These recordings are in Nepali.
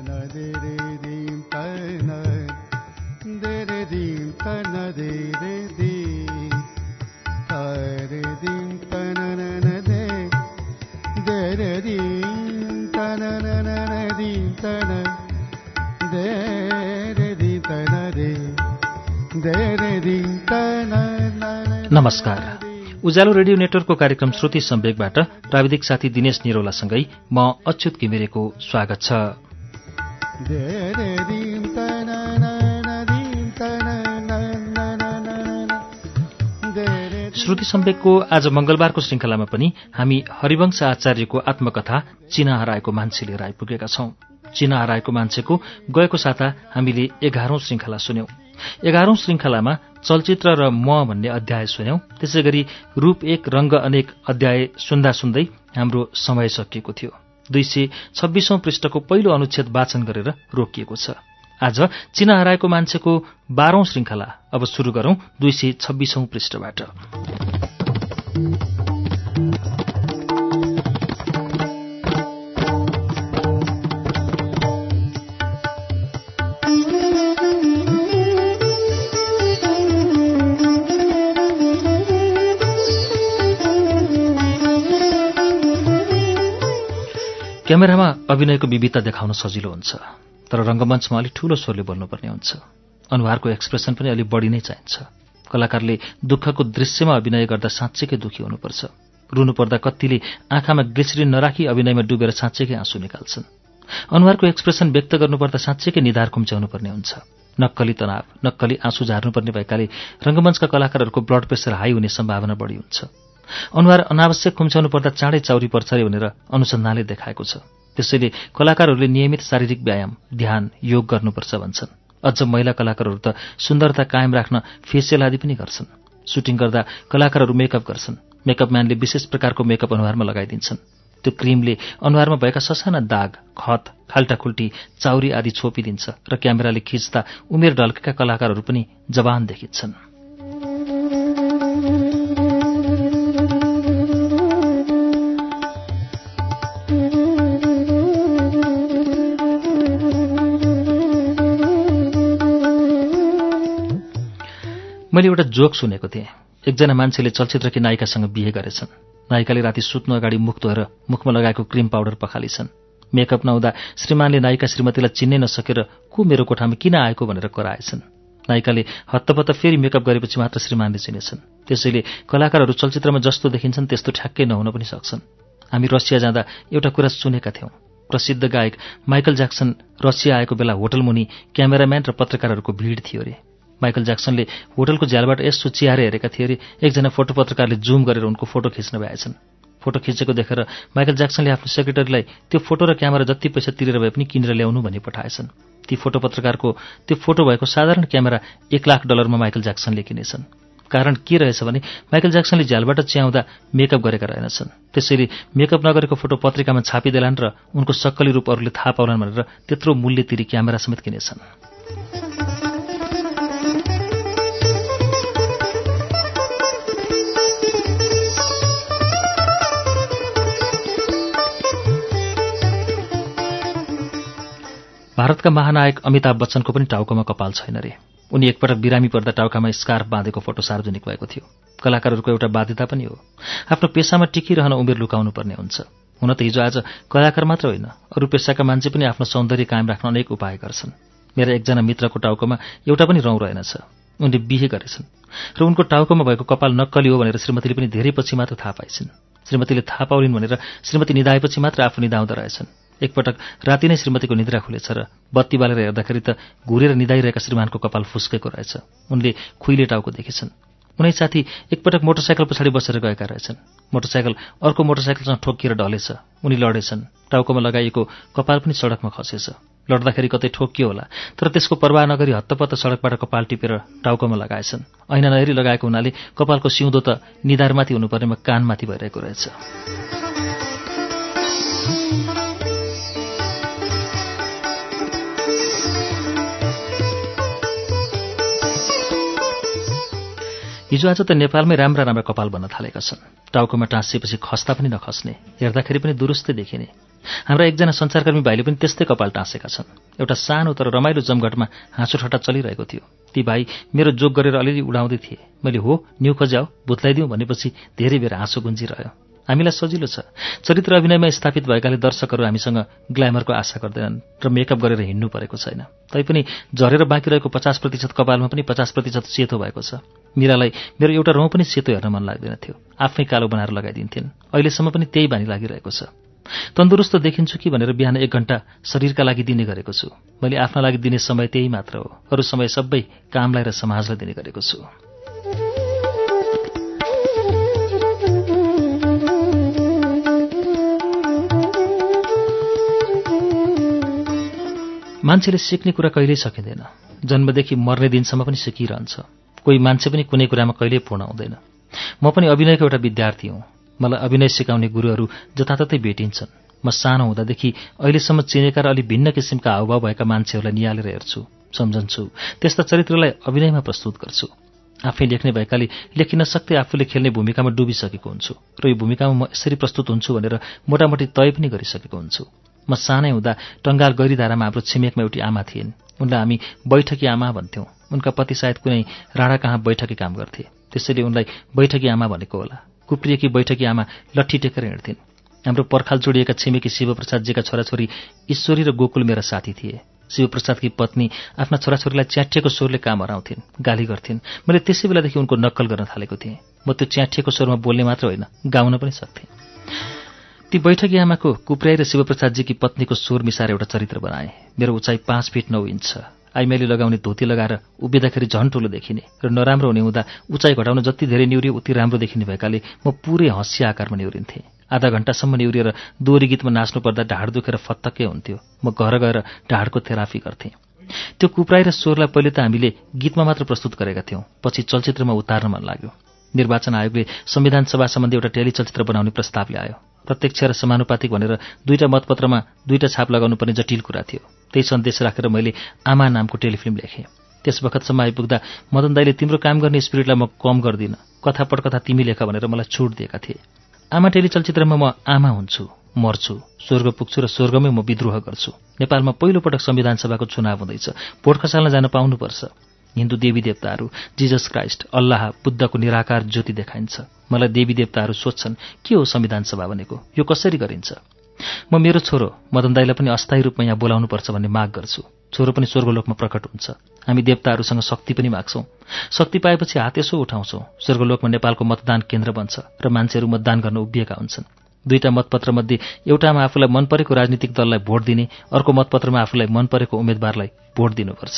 नमस्कार। उज्यालो रेडियो नेटवर्कको कार्यक्रम श्रुति सम्वेकबाट प्राविधिक साथी दिनेश निरौलासँगै म अच्युत घिमिरेको स्वागत छ। श्रुति सम्वेकको आज मंगलबारको श्रृंखलामा पनि हामी हरिवंश आचार्यको आत्मकथा चिना हराएको मान्छे लिएर आइपुगेका छौं। चिना हराएको मान्छेको गएको साता हामीले 11औं श्रृंखला सुन्यौं। 11औं श्रृंखलामा चलचित्र र म भन्ने अध्याय सुन्यौं। त्यसैगरी रूप एक रंग अनेक अध्याय सुन्दा सुन्दै हाम्रो समय सकिएको थियो। 226औं पृष्ठको पहिलो अनुच्छेद वाचन गरेर रोकिएको छ। आज चिना हराएको मान्छेको 12औं श्रृंखला अब सुरु गरौं 226औं पृष्ठबाट। क्यामेरामा अभिनयको विविधता देखाउन सजिलो हुन्छ, तर रंगमञ्चमा अलि ठूलो स्वरले बोल्नुपर्ने हुन्छ। अनुहारको एक्सप्रेसन पनि अलि बढी नै चाहिन्छ। कलाकारले दुःखको दृश्यमा अभिनय गर्दा साँच्चैकै दुखी हुनुपर्छ। रुनुपर्दा कतिले आँखामा ग्लिसरिन नराखी अभिनयमा डुबेर साँच्चैकै आँसु निकाल्छन्। अनुहारको एक्सप्रेसन व्यक्त गर्नुपर्दा साँच्चैकै निधार खुम्च्याउनुपर्ने हुन्छ। नक्कली तनाव, नक्कली आँसु झार्नुपर्ने भएकाले रंगमञ्चका कलाकारहरूको ब्लड प्रेसर हाई हुने सम्भावना बढी हुन्छ। अनुहार अनावश्यक खुम्च्याउनु पर्दा चाँडै चाउरी पर्छ रे भनेर अनुसन्धानले देखाएको छ। त्यसैले कलाकारहरूले नियमित शारीरिक व्यायाम, ध्यान, योग गर्नुपर्छ भन्छन्। अझ महिला कलाकारहरू त सुन्दरता कायम राख्न फेसियल आदि पनि गर्छन्। सुटिङ गर्दा कलाकारहरू मेकअप गर्छन्। मेकअप म्यानले विशेष प्रकारको मेकअप अनुहारमा लगाइदिन्छन्। त्यो क्रिमले अनुहारमा भएका ससाना दाग, खत, खाल्टाखुल्टी, चाउरी आदि छोपिदिन्छ र क्यामेराले खिच्दा उमेर ढल्केका कलाकारहरू पनि जवान देखिन्छन्। मैले एउटा जोक सुनेको थिएँ। एकजना मान्छेले चलचित्रकी नायिकासँग बिहे गरेछन्। नायिकाले राति सुत्नु अगाडि मुख धोएर मुखमा लगाएको क्रिम पाउडर पखालिछन्। मेकअप नहुँदा श्रीमानले नायिका श्रीमतीलाई चिन्नै नसकेर को मेरो कोठामा किन आएको भनेर कराएछन्। नायिकाले हत्तपत्त फेरि मेकअप गरेपछि मात्र श्रीमानले चिनेछन्। त्यसैले कलाकारहरू चलचित्रमा जस्तो देखिन्छन् त्यस्तो ठ्याक्कै नहुन पनि सक्छन्। हामी रसिया जाँदा एउटा कुरा सुनेका थियौं। प्रसिद्ध गायक माइकल ज्याक्सन रसिया आएको बेला होटल मुनि क्यामेराम्यान र पत्रकारहरूको भिड थियो रे। माइकल ज्याक्सनले होटलको झ्यालबाट यसो चिहारे हेरेका थिए रे। एकजना फोटो पत्रकारले जुम गरेर उनको फोटो खिच्न भएछन्। फोटो खिचेको देखेर माइकल ज्याक्सनले आफ्नो सेक्रेटरीलाई त्यो फोटो र क्यामेरा जति पैसा तिरेर भए पनि किनेर ल्याउनु भनी पठाएछन्। ती फोटो पत्रकारको त्यो फोटो भएको साधारण क्यामेरा $1,00,000 माइकल ज्याक्सनले किनेछन्। कारण के रहेछ भने माइकल ज्याक्सनले झ्यालबाट च्याउँदा मेकअप गरेका रहेनछन्। त्यसैले मेकअप नगरेको फोटो पत्रिकामा छापिदेलान् र उनको सक्कली रूप अरूले थाहा पाउलान् भनेर त्यत्रो मूल्य तिरी क्यामेरा समेत किनेछन्। भारतका महानायक अमिताभ बच्चनको पनि टाउकोमा कपाल छैन रे। उनी एकपटक बिरामी पर्दा टाउकामा स्कार्फ बाँधेको फोटो सार्वजनिक भएको थियो। कलाकारहरूको एउटा बाध्यता पनि हो। आफ्नो पेसामा टिकिरहन उमेर लुकाउनु पर्ने हुन्छ। हुन त हिजो आज कलाकार मात्र होइन, अरू पेसाका मान्छे पनि आफ्नो सौन्दर्य कायम राख्न अनेक उपाय गर्छन्। मेरा एकजना मित्रको टाउकोमा एउटा पनि रौँ रहेनछ। उनले बिहे गरेछन् र उनको टाउकोमा भएको कपाल नक्कली हो भनेर श्रीमतीले पनि धेरै पछि मात्र थाहा पाइछन्। श्रीमतीले थाहा पाउलिन् भनेर श्रीमती निदाएपछि मात्र आफू निदाउँदो रहेछन्। एकपटक राति नै श्रीमतीको निद्रा खुलेछ र बत्ती बालेर हेर्दाखेरि त घुरेर निदाइरहेका श्रीमानको कपाल फुस्केको रहेछ। उनले खुइले टाउको देखेछन्। उनै साथी एकपटक मोटरसाइकल पछाडि बसेर गएका रहेछन्। मोटरसाइकल अर्को मोटरसाइकलसँग ठोकिएर ढलेछ। उनी लडेछन्। टाउकोमा लगाइएको कपाल पनि सडकमा खसेछ। लड्दाखेरि कतै ठोकियो होला, तर त्यसको परवाह नगरी हत्तपत्त सडकबाट कपाल टिपेर टाउकोमा लगाएछन्। ऐना नहेरी लगाएको हुनाले कपालको सिउँदो त निधारमाथि हुनुपर्नेमा कानमाथि भइरहेको रहेछ। हिजो आज त नेपालमै राम्रा कपाल बन्न थालेका छन्। टाउकोमा टाँसिएपछि खस्ता पनि नखस्ने, हेर्दाखेरि पनि दुरुस्तै देखिने। हाम्रा एकजना सञ्चारकर्मी भाइले पनि त्यस्तै कपाल टाँसेका छन्। एउटा सानो तर रमाइलो जमघटमा हाँसोठट्टा चलिरहेको थियो। ती भाइ मेरो जोक गरेर अलिअलि उडाउँदै थिए। मैले हो न्यु खोज्याऊ भुत्लाइदिउँ भनेपछि धेरै बेर हाँसो गुन्जिरह्यो। हामीलाई सजिलो छ। चरित्र अभिनयमा स्थापित भएकाले दर्शकहरू हामीसँग ग्ल्यामरको आशा गर्दैनन् र मेकअप गरेर हिँड्नु परेको छैन। तैपनि झरेर बाँकी रहेको 50% कपालमा पनि 50% सेतो भएको छ। मीरालाई मेरो एउटा रौँ पनि सेतो हेर्न मन लाग्दैन थियो। आफै कालो बनाएर लगाइदिन्थिन्। अहिलेसम्म पनि त्यही बानी लागिरहेको छ। तन्दुरुस्त देखिन्छु कि भनेर बिहान 1 घण्टा शरीरका लागि दिने गरेको छु। मैले आफ्ना लागि दिने समय त्यही मात्र हो। अरू समय सबै कामलाई र समाजलाई दिने गरेको छु। मान्छेले सिक्ने कुरा कहिल्यै सकिँदैन। जन्मदेखि मर्ने दिनसम्म पनि सिकिरहन्छ। कोही मान्छे पनि कुनै कुरामा कहिल्यै पूर्ण हुँदैन। म पनि अभिनयको एउटा विद्यार्थी हुँ। मलाई अभिनय सिकाउने गुरुहरू जताततै भेटिन्छन्। म सानो हुँदादेखि अहिलेसम्म चिनेका र अलि भिन्न किसिमका हावभाव भएका मान्छेहरूलाई निहालेर हेर्छु, सम्झन्छु, त्यस्ता चरित्रलाई अभिनयमा प्रस्तुत गर्छु। आफै लेख्ने भएकाले लेखिन सक्दै आफूले खेल्ने भूमिकामा डुबिसकेको हुन्छु र यो भूमिकामा म यसरी प्रस्तुत हुन्छु भनेर मोटामोटी तय पनि गरिसकेको हुन्छु। म सानै हुँदा टङ्गाल गैरीधारामा हाम्रो छिमेकमा एउटी आमा थिइन्। उनलाई हामी बैठकी आमा भन्थ्यौँ। उनका पति सायद कुनै राणा कहाँ बैठकी काम गर्थे, त्यसैले उनलाई बैठकी आमा भनेको होला। कुप्रिएकी बैठकी आमा लट्ठी टेकेर हिँड्थिन्। हाम्रो पर्खाल जोडिएका छिमेकी शिवप्रसादजीका छोराछोरी ईश्वरी र गोकुल मेरा साथी थिए। शिवप्रसादकी पत्नी आफ्ना छोराछोरीलाई च्याठिएको स्वरले काम हराउँथिन्, गाली गर्थिन्। मैले त्यसै बेलादेखि उनको नक्कल गर्न थालेको थिएँ। म त्यो च्याठिएको स्वरमा बोल्ने मात्र होइन, गाउन पनि सक्थेँ। ती बैठकी आमाको कुप्रियाई र शिवप्रसादजीकी पत्नीको स्वर मिसाएर एउटा चरित्र बनाए। मेरो उचाइ 5 फिट 9 इन्च छ। आइमाईले लगाउने धोती लगाएर उभिँदाखेरि झन् ठुलो देखिने र नराम्रो हुने हुँदा उचाइ घटाउन जति धेरै निहुरियो उति राम्रो देखिने भएकाले म पुरै हँसिया आकारमा निहुरिन्थेँ। आधा घण्टासम्म निहुरिएर दोहोरी गीतमा नाच्नु पर्दा ढाड दुखेर फत्तक्कै हुन्थ्यो। म घर गएर ढाडको थेरापी गर्थेँ। त्यो कुप्राई र स्वरलाई पहिले त हामीले गीतमा मात्र प्रस्तुत गरेका थियौँ, पछि चलचित्रमा उतार्न मन लाग्यो। निर्वाचन आयोगले संविधान सभा सम्बन्धी एउटा टेलिचलचित्र बनाउने प्रस्ताव ल्यायो। प्रत्यक्ष र समानुपातिक भनेर 2टा मतपत्रमा 2टा छाप लगाउनु पर्ने जटिल कुरा थियो। त्यही सन्देश राखेर मैले आमा नामको टेलिफिल्म लेखेँ। त्यस बखतसम्म आइपुग्दा मदन दाईले तिम्रो काम गर्ने स्पिरिटलाई म कम गर्दिनँ, कथा पटकथा तिमी लेख भनेर मलाई छुट दिएका थिए। आमा टेलिचलचित्रमा म आमा हुन्छु, मर्छु, स्वर्ग पुग्छु र स्वर्गमै म विद्रोह गर्छु। नेपालमा पहिलोपटक संविधान सभाको चुनाव हुँदैछ, भोट खसाल्न जान पाउनुपर्छ। हिन्दू देवी देवताहरू, जिजस क्राइस्ट, अल्लाह, बुद्धको निराकार ज्योति देखाइन्छ। मलाई देवी देवताहरू सोध्छन् के हो संविधान सभा भनेको, यो कसरी गरिन्छ? म मेरो छोरो मदन दाईलाई पनि अस्थायी रूपमा यहाँ बोलाउनुपर्छ भन्ने माग गर्छु। छोरो पनि स्वर्गलोकमा प्रकट हुन्छ। हामी देवताहरूसँग शक्ति पनि माग्छौँ। शक्ति पाएपछि हात यसो उठाउँछौँ। स्वर्गलोकमा नेपालको मतदान केन्द्र बन्छ र मान्छेहरू मतदान गर्न उभिएका हुन्छन्। 2टा मतपत्रमध्ये एउटामा आफूलाई मन परेको राजनीतिक दललाई भोट दिने, अर्को मतपत्रमा आफूलाई मन परेको उम्मेदवारलाई भोट दिनुपर्छ।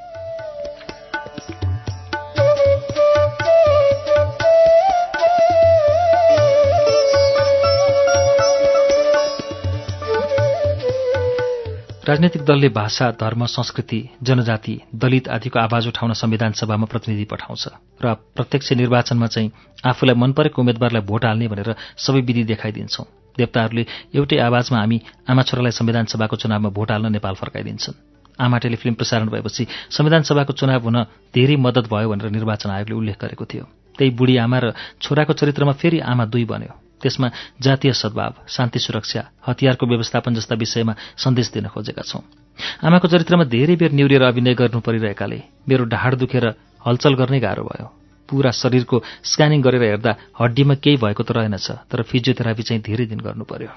राजनैतिक दलले भाषा, धर्म, संस्कृति, जनजाति, दलित आदिको आवाज उठाउन संविधान सभामा प्रतिनिधि पठाउँछ र प्रत्यक्ष निर्वाचनमा चाहिँ आफूलाई मन परेको उम्मेदवारलाई भोट हाल्ने भनेर सबै विधि देखाइदिन्छौँ। देवताहरूले एउटै आवाजमा हामी आमा छोरालाई संविधान सभाको चुनावमा भोट हाल्न नेपाल फर्काइदिन्छन्। आमा टेलिफिल्म प्रसारण भएपछि संविधान सभाको चुनाव हुन धेरै मद्दत भयो भनेर निर्वाचन आयोगले उल्लेख गरेको थियो। त्यही बुढी आमा र छोराको चरित्रमा फेरि आमा 2 बन्यो। त्यसमा जातीय सद्भाव, शान्ति सुरक्षा, हतियारको व्यवस्थापन जस्ता विषयमा सन्देश दिन खोजेका छौँ। आमाको चरित्रमा धेरै बेर निहुरिएर अभिनय गर्नु परिरहेकाले मेरो ढाड दुखेर हलचल गर्नै गाह्रो भयो। पूरा शरीरको स्क्यानिङ गरेर हेर्दा हड्डीमा केही भएको त रहेनछ, तर फिजियोथेरापी चाहिँ धेरै दिन गर्नु पर्यो।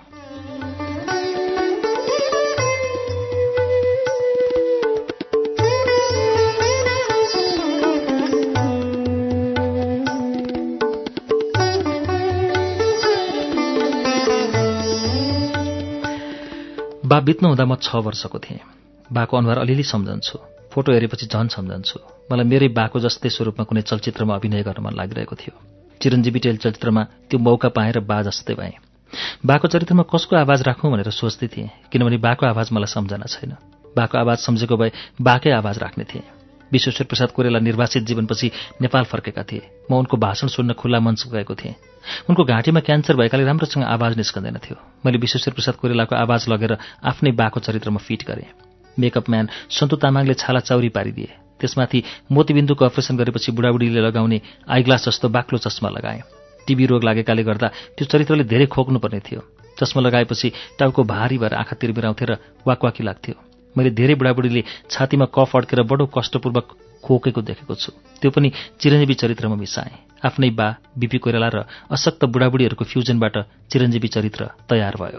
बा बित्नु हुँदा म 6 वर्षको थिएँ। बाको अनुहार अलिअलि सम्झन्छु, फोटो हेरेपछि झन् सम्झन्छु। मलाई मेरै बाको जस्तै स्वरूपमा कुनै चलचित्रमा अभिनय गर्न मन लागिरहेको थियो। चिरञ्जीवी चलचित्रमा त्यो मौका पाएर बा जस्तै भएँ। बाको चरित्रमा कसको आवाज राखौँ भनेर सोच्दै थिएँ, किनभने बाको आवाज मलाई सम्झना छैन। बाको आवाज सम्झेको भए बाकै आवाज राख्ने थिएँ। विश्वेश्वर प्रसाद कोइराला निर्वाचित जीवनपछि नेपाल फर्केका थिए। म उनको भाषण सुन्न खुल्ला मञ्च गएको थिएँ। उनको घाँटीमा क्यान्सर भएकाले राम्रोसँग आवाज निस्कँदैन थियो। मैले विश्वेश्वर प्रसाद कोइरालाको आवाज लगेर आफ्नै बाको चरित्रमा फिट गरेँ। मेकअप म्यान सन्तु तामाङले छाला चाउरी पारिदिए। त्यसमाथि मोतीबिन्दुको अपरेसन गरेपछि बुढाबुढीले लगाउने आइग्लास जस्तो बाक्लो चस्मा लगाएँ। टिबी रोग लागेकाले गर्दा त्यो चरित्रले धेरै खोक्नुपर्ने थियो। चस्मा लगाएपछि टाउको भारी भएर आँखा तिरमिराउँथे र वाकवाकी लाग्थ्यो। मैले धेरै बुढाबुढीले छातीमा कफ अड्केर बडो कष्टपूर्वक खोकेको देखेको छु। त्यो पनि चिरञ्जीवी चरित्रमा मिसाएँ। आफ्नै बा बिपी कोइराला र अशक्त बुढाबुढीहरूको फ्युजनबाट चिरञ्जीवी चरित्र तयार भयो।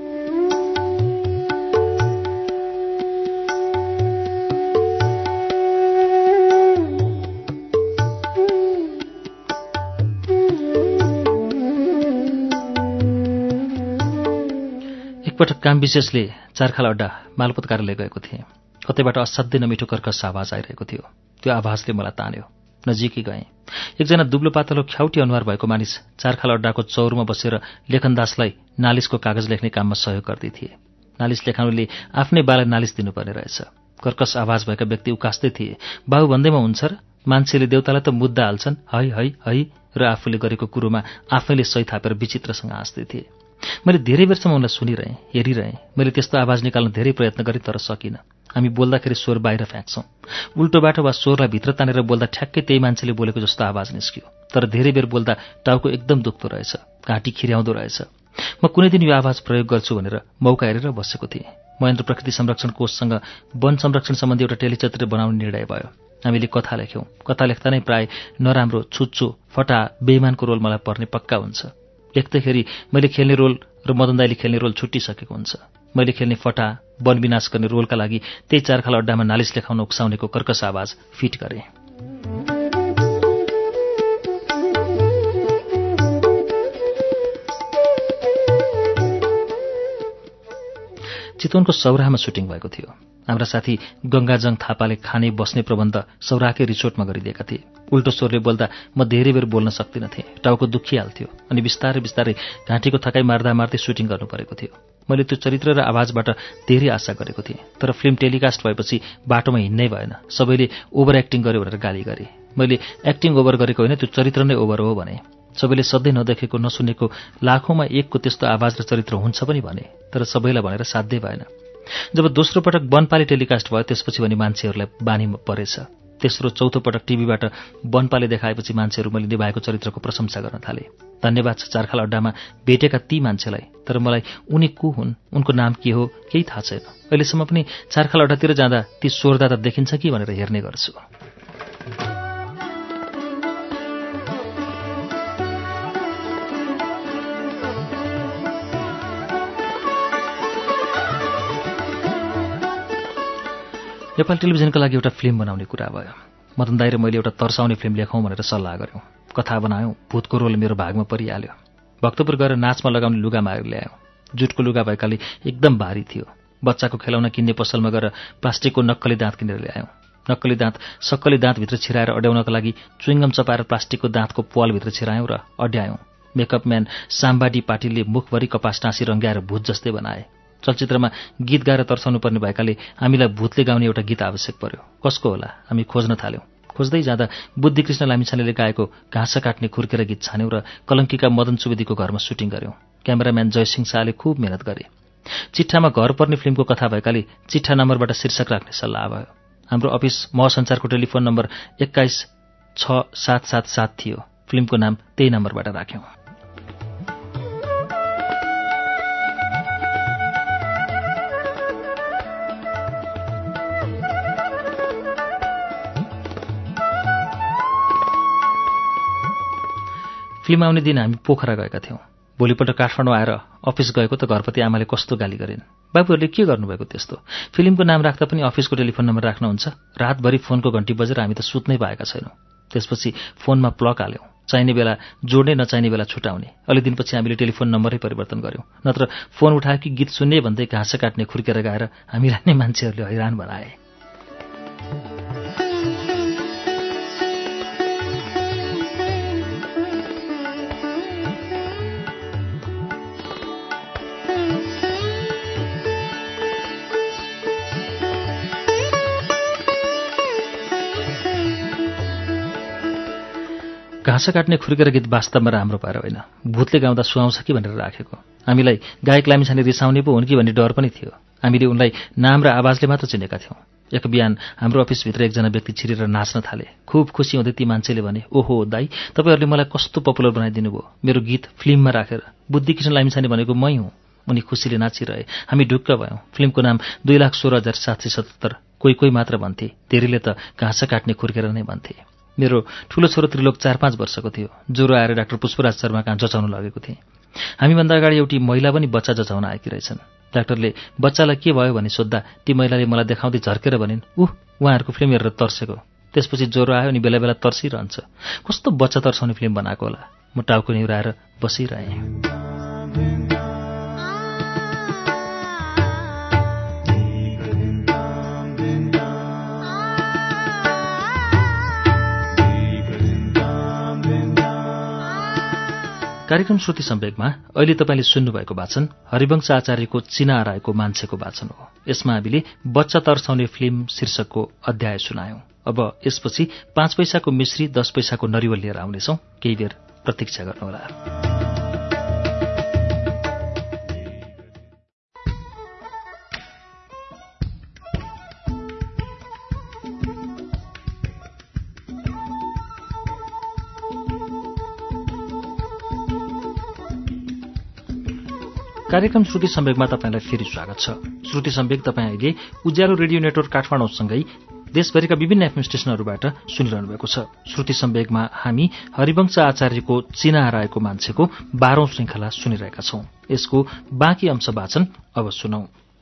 एकपटक काम विशेषले चारखाल अड्डा मालपोत कार्यालय गएको थिएँ। कतैबाट असाध्यै नमिठो कर्कश आवाज आइरहेको थियो। त्यो आवाजले मलाई तान्यो। नजिकै गएँ। एकजना दुब्लो पातलो ख्याउटी अनुहार भएको मानिस चारखाल अड्डाको चौरमा बसेर लेखनदासलाई नालिसको कागज लेख्ने काममा सहयोग गर्दै थिए। नालिस लेखाउनेले आफ्नै बालाई नालिस दिनुपर्ने रहेछ। कर्कश आवाज भएका व्यक्ति उकास्दै थिए, बाबु भन्दैमा हुन्छ र? मान्छेले देउतालाई त मुद्दा हाल्छन्, है है है, र आफूले गरेको कुरोमा आफैले सही थापेर विचित्रसँग हाँस्दै थिए। मैले धेरै बेरसम्म उनलाई सुनिरहेँ, हेरिरहेँ। मैले त्यस्तो आवाज निकाल्न धेरै प्रयत्न गरेँ तर सकिनँ। हामी बोल्दाखेरि स्वर बाहिर फ्याँक्छौँ। उल्टोबाट वा स्वरलाई भित्र तानेर बोल्दा ठ्याक्कै त्यही मान्छेले बोलेको जस्तो आवाज निस्कियो। तर धेरै बेर बोल्दा टाउको एकदम दुख्दो रहेछ, घाँटी खिर्याउँदो रहेछ। म कुनै दिन यो आवाज प्रयोग गर्छु भनेर मौका हेरेर बसेको थिएँ। महेन्द्र प्रकृति संरक्षण कोषसँग वन संरक्षण सम्बन्धी एउटा टेलिचित्र बनाउने निर्णय भयो। हामीले कथा लेख्यौँ। कथा लेख्दा नै प्राय नराम्रो, छुच्चो, फटा, बेइमानको रोल मलाई पर्ने पक्का हुन्छ। लेख्दाखेरि मैले खेल्ने रोल र मदन दाइले खेल्ने रोल छुट्टिसकेको हुन्छ। मैले खेल्ने फटा, वन विनाश गर्ने रोलका लागि त्यही चारखाल अड्डामा नालिस लेखाउन उक्साउनेको कर्कश आवाज फिट गरेँ। चितवनको सौराहामा सुटिङ भएको थियो। हाम्रा साथी गङ्गाजङ थापाले खाने बस्ने प्रबन्ध सौराहाकै रिसोर्टमा गरिदिएका थिए। उल्टो स्वरले बोल्दा म धेरै बेर बोल्न सक्दिनथेँ। टाउको दुखिहाल्थ्यो अनि बिस्तारै बिस्तारै घाँटीको थकाइ मार्दा मार्दै सुटिङ गर्नु परेको थियो। मैले त्यो चरित्र र आवाजबाट धेरै आशा गरेको थिएँ। तर फिल्म टेलिकास्ट भएपछि बाटोमा हिँड्नै भएन। सबैले ओभर एक्टिङ गर्यो भनेर गाली गरे। मैले एक्टिङ ओभर गरेको होइन, त्यो चरित्र नै ओभर हो भने। सबैले सधैँ नदेखेको नसुनेको लाखौँमा एकको त्यस्तो आवाज र चरित्र हुन्छ पनि भने। तर सबैलाई भनेर साध्यै भएन। जब दोस्रो पटक वनपाले टेलिकास्ट भयो त्यसपछि भने मान्छेहरूलाई बानी परेछ। तेस्रो चौथो पटक टिभीबाट वनपाले देखाएपछि मान्छेहरू मैले निभाएको चरित्रको प्रशंसा गर्न थाले। धन्यवाद छ चारखाल अड्डामा भेटेका ती मान्छेलाई। तर मलाई उनी को हुन्, उनको नाम के हो, केही थाहा छैन। अहिलेसम्म पनि चारखाल अड्डातिर जाँदा ती स्वरदाता देखिन्छ कि भनेर हेर्ने गर्छु। नेपाल टेलिभिजनका लागि एउटा फिल्म बनाउने कुरा भयो। मदन दाइ र मैले एउटा तर्साउने फिल्म लेखौँ भनेर सल्लाह गऱ्यौँ। कथा बनायौँ। भूतको रोल मेरो भागमा परिहाल्यो। भक्तपुर गएर नाचमा लगाउने लुगा मागेर ल्यायौँ। जुटको लुगा भएकाले एकदम भारी थियो। बच्चाको खेलौना किन्ने पसलमा गएर प्लास्टिकको नक्कली दाँत किनेर ल्यायौँ। नक्कली दाँत सक्कली दाँतभित्र छिराएर अड्याउनका लागि चुइङ्गम चपाएर प्लास्टिकको दाँतको प्वालभित्र छिरायौँ र अड्यायौँ। मेकअप म्यान साम्बाडी पाटिलले मुखभरि कपास टाँसी रङ्ग्याएर भूत जस्तै बनाए। चलचित्रमा गीत गाएर तर्साउनु पर्ने भएकाले हामीलाई भूतले गाउने एउटा गीत आवश्यक पर्यो। कसको होला? हामी खोज्न थाल्यौँ। खोज्दै जाँदा बुद्धिकृष्ण लामिछानेले गाएको घाँस काट्ने खुर्केर गीत छान्यौँ र कलङ्कीका मदन सुवेदीको घरमा सुटिङ गऱ्यौँ। क्यामेराम्यान जयसिंह शाहले खूब मेहनत गरे। चिट्ठामा घर पर्ने फिल्मको कथा भएकाले चिट्ठा नम्बरबाट शीर्षक राख्ने सल्लाह भयो। हाम्रो अफिस महसञ्चारको टेलिफोन नम्बर 216777 थियो। फिल्मको नाम त्यही नम्बरबाट राख्यौँ। फिल्म आउने दिन हामी पोखरा गएका थियौँ। भोलिपल्ट काठमाडौँ आएर अफिस गएको त घरपति आमाले कस्तो गाली गरिन्। बाबुहरूले के गर्नुभएको त्यस्तो? फिल्मको नाम राख्दा पनि अफिसको टेलिफोन नम्बर राख्नुहुन्छ? रातभरि फोनको घन्टी बजेर हामी त सुत्नै पाएका छैनौँ। त्यसपछि फोनमा प्लग हाल्यौँ। चाहिने बेला जोड्ने, नचाहिने बेला छुटाउने। अलि दिनपछि हामीले टेलिफोन नम्बरै परिवर्तन गऱ्यौँ। नत्र फोन उठायो कि गीत सुन्ने भन्दै घाँस काट्ने खुर्केर गाएर हामीलाई नै मान्छेहरूले हैरान बनाए। घाँस काट्ने खुर्केर गीत वास्तवमा राम्रो पाएर होइन, भूतले गाउँदा सुहाउँछ कि भनेर राखेको। हामीलाई गायक लामिछाने रिसाउने पो हुन् कि भन्ने डर पनि थियो। हामीले उनलाई नाम र आवाजले मात्र चिनेका थियौँ। एक बिहान हाम्रो अफिसभित्र एकजना व्यक्ति छिरेर नाच्न थाले। खूब खुसी हुँदै ती मान्छेले भने, ओहो दाई, तपाईँहरूले मलाई कस्तो पपुलर बनाइदिनु भयो, मेरो गीत फिल्ममा राखेर। बुद्धिकृष्ण लामिछाने भनेको मै हुँ। उनी खुसीले नाचिरहे। हामी ढुक्क भयौँ। फिल्मको नाम 2,16,777। कोही मात्र भन्थे, धेरैले त घाँस काट्ने खुर्केर नै भन्थे। मेरो ठूलो छोरो त्रिलोक 4-5 वर्षको थियो। ज्वरो आएर डाक्टर पुष्पराज शर्मा कहाँ जचाउन लगेको थिएँ। हामीभन्दा अगाडि एउटी महिला पनि बच्चा जचाउन आएकी रहेछन्। डाक्टरले बच्चालाई के भयो भनी सोद्धा ती महिलाले मलाई देखाउँदै झर्केर भनिन्, उहाँहरूको फिल्म हेरेर तर्सेको। त्यसपछि ज्वरो आयो अनि बेला बेला तर्सिरहन्छ। कस्तो बच्चा तर्साउने फिल्म बनाएको होला। म टाउको निहुराएर बसिरहेँ। कार्यक्रम श्रुति सम्वेकमा अहिले तपाईँले सुन्नुभएको वाचन हरिवंश आचार्यको चिना हराएको मान्छेको वाचन हो। यसमा हामीले बच्चा तर्साउने फिल्म शीर्षकको अध्याय सुनायौं। अब यसपछि 5 पैसाको मिश्री 10 पैसाको नरिवल लिएर आउनेछौं। केही बेर प्रतीक्षा गर्नुहोला। कार्यक्रम श्रुति सम्वेकमा तपाईंलाई फेरि स्वागत छ। श्रुति सम्वेक तपाईं अहिले उज्यालो रेडियो नेटवर्क काठमाडौँसँगै देशभरिका विभिन्न एफएम स्टेशनहरूबाट सुनिरहनु भएको छ। श्रुति सम्वेकमा हामी हरिवंश आचार्यको चिना हराएको मान्छेको 12औं श्रृंखला सुनिरहेका छौं। यसको बाँकी अंश वाचन अब सुनौं।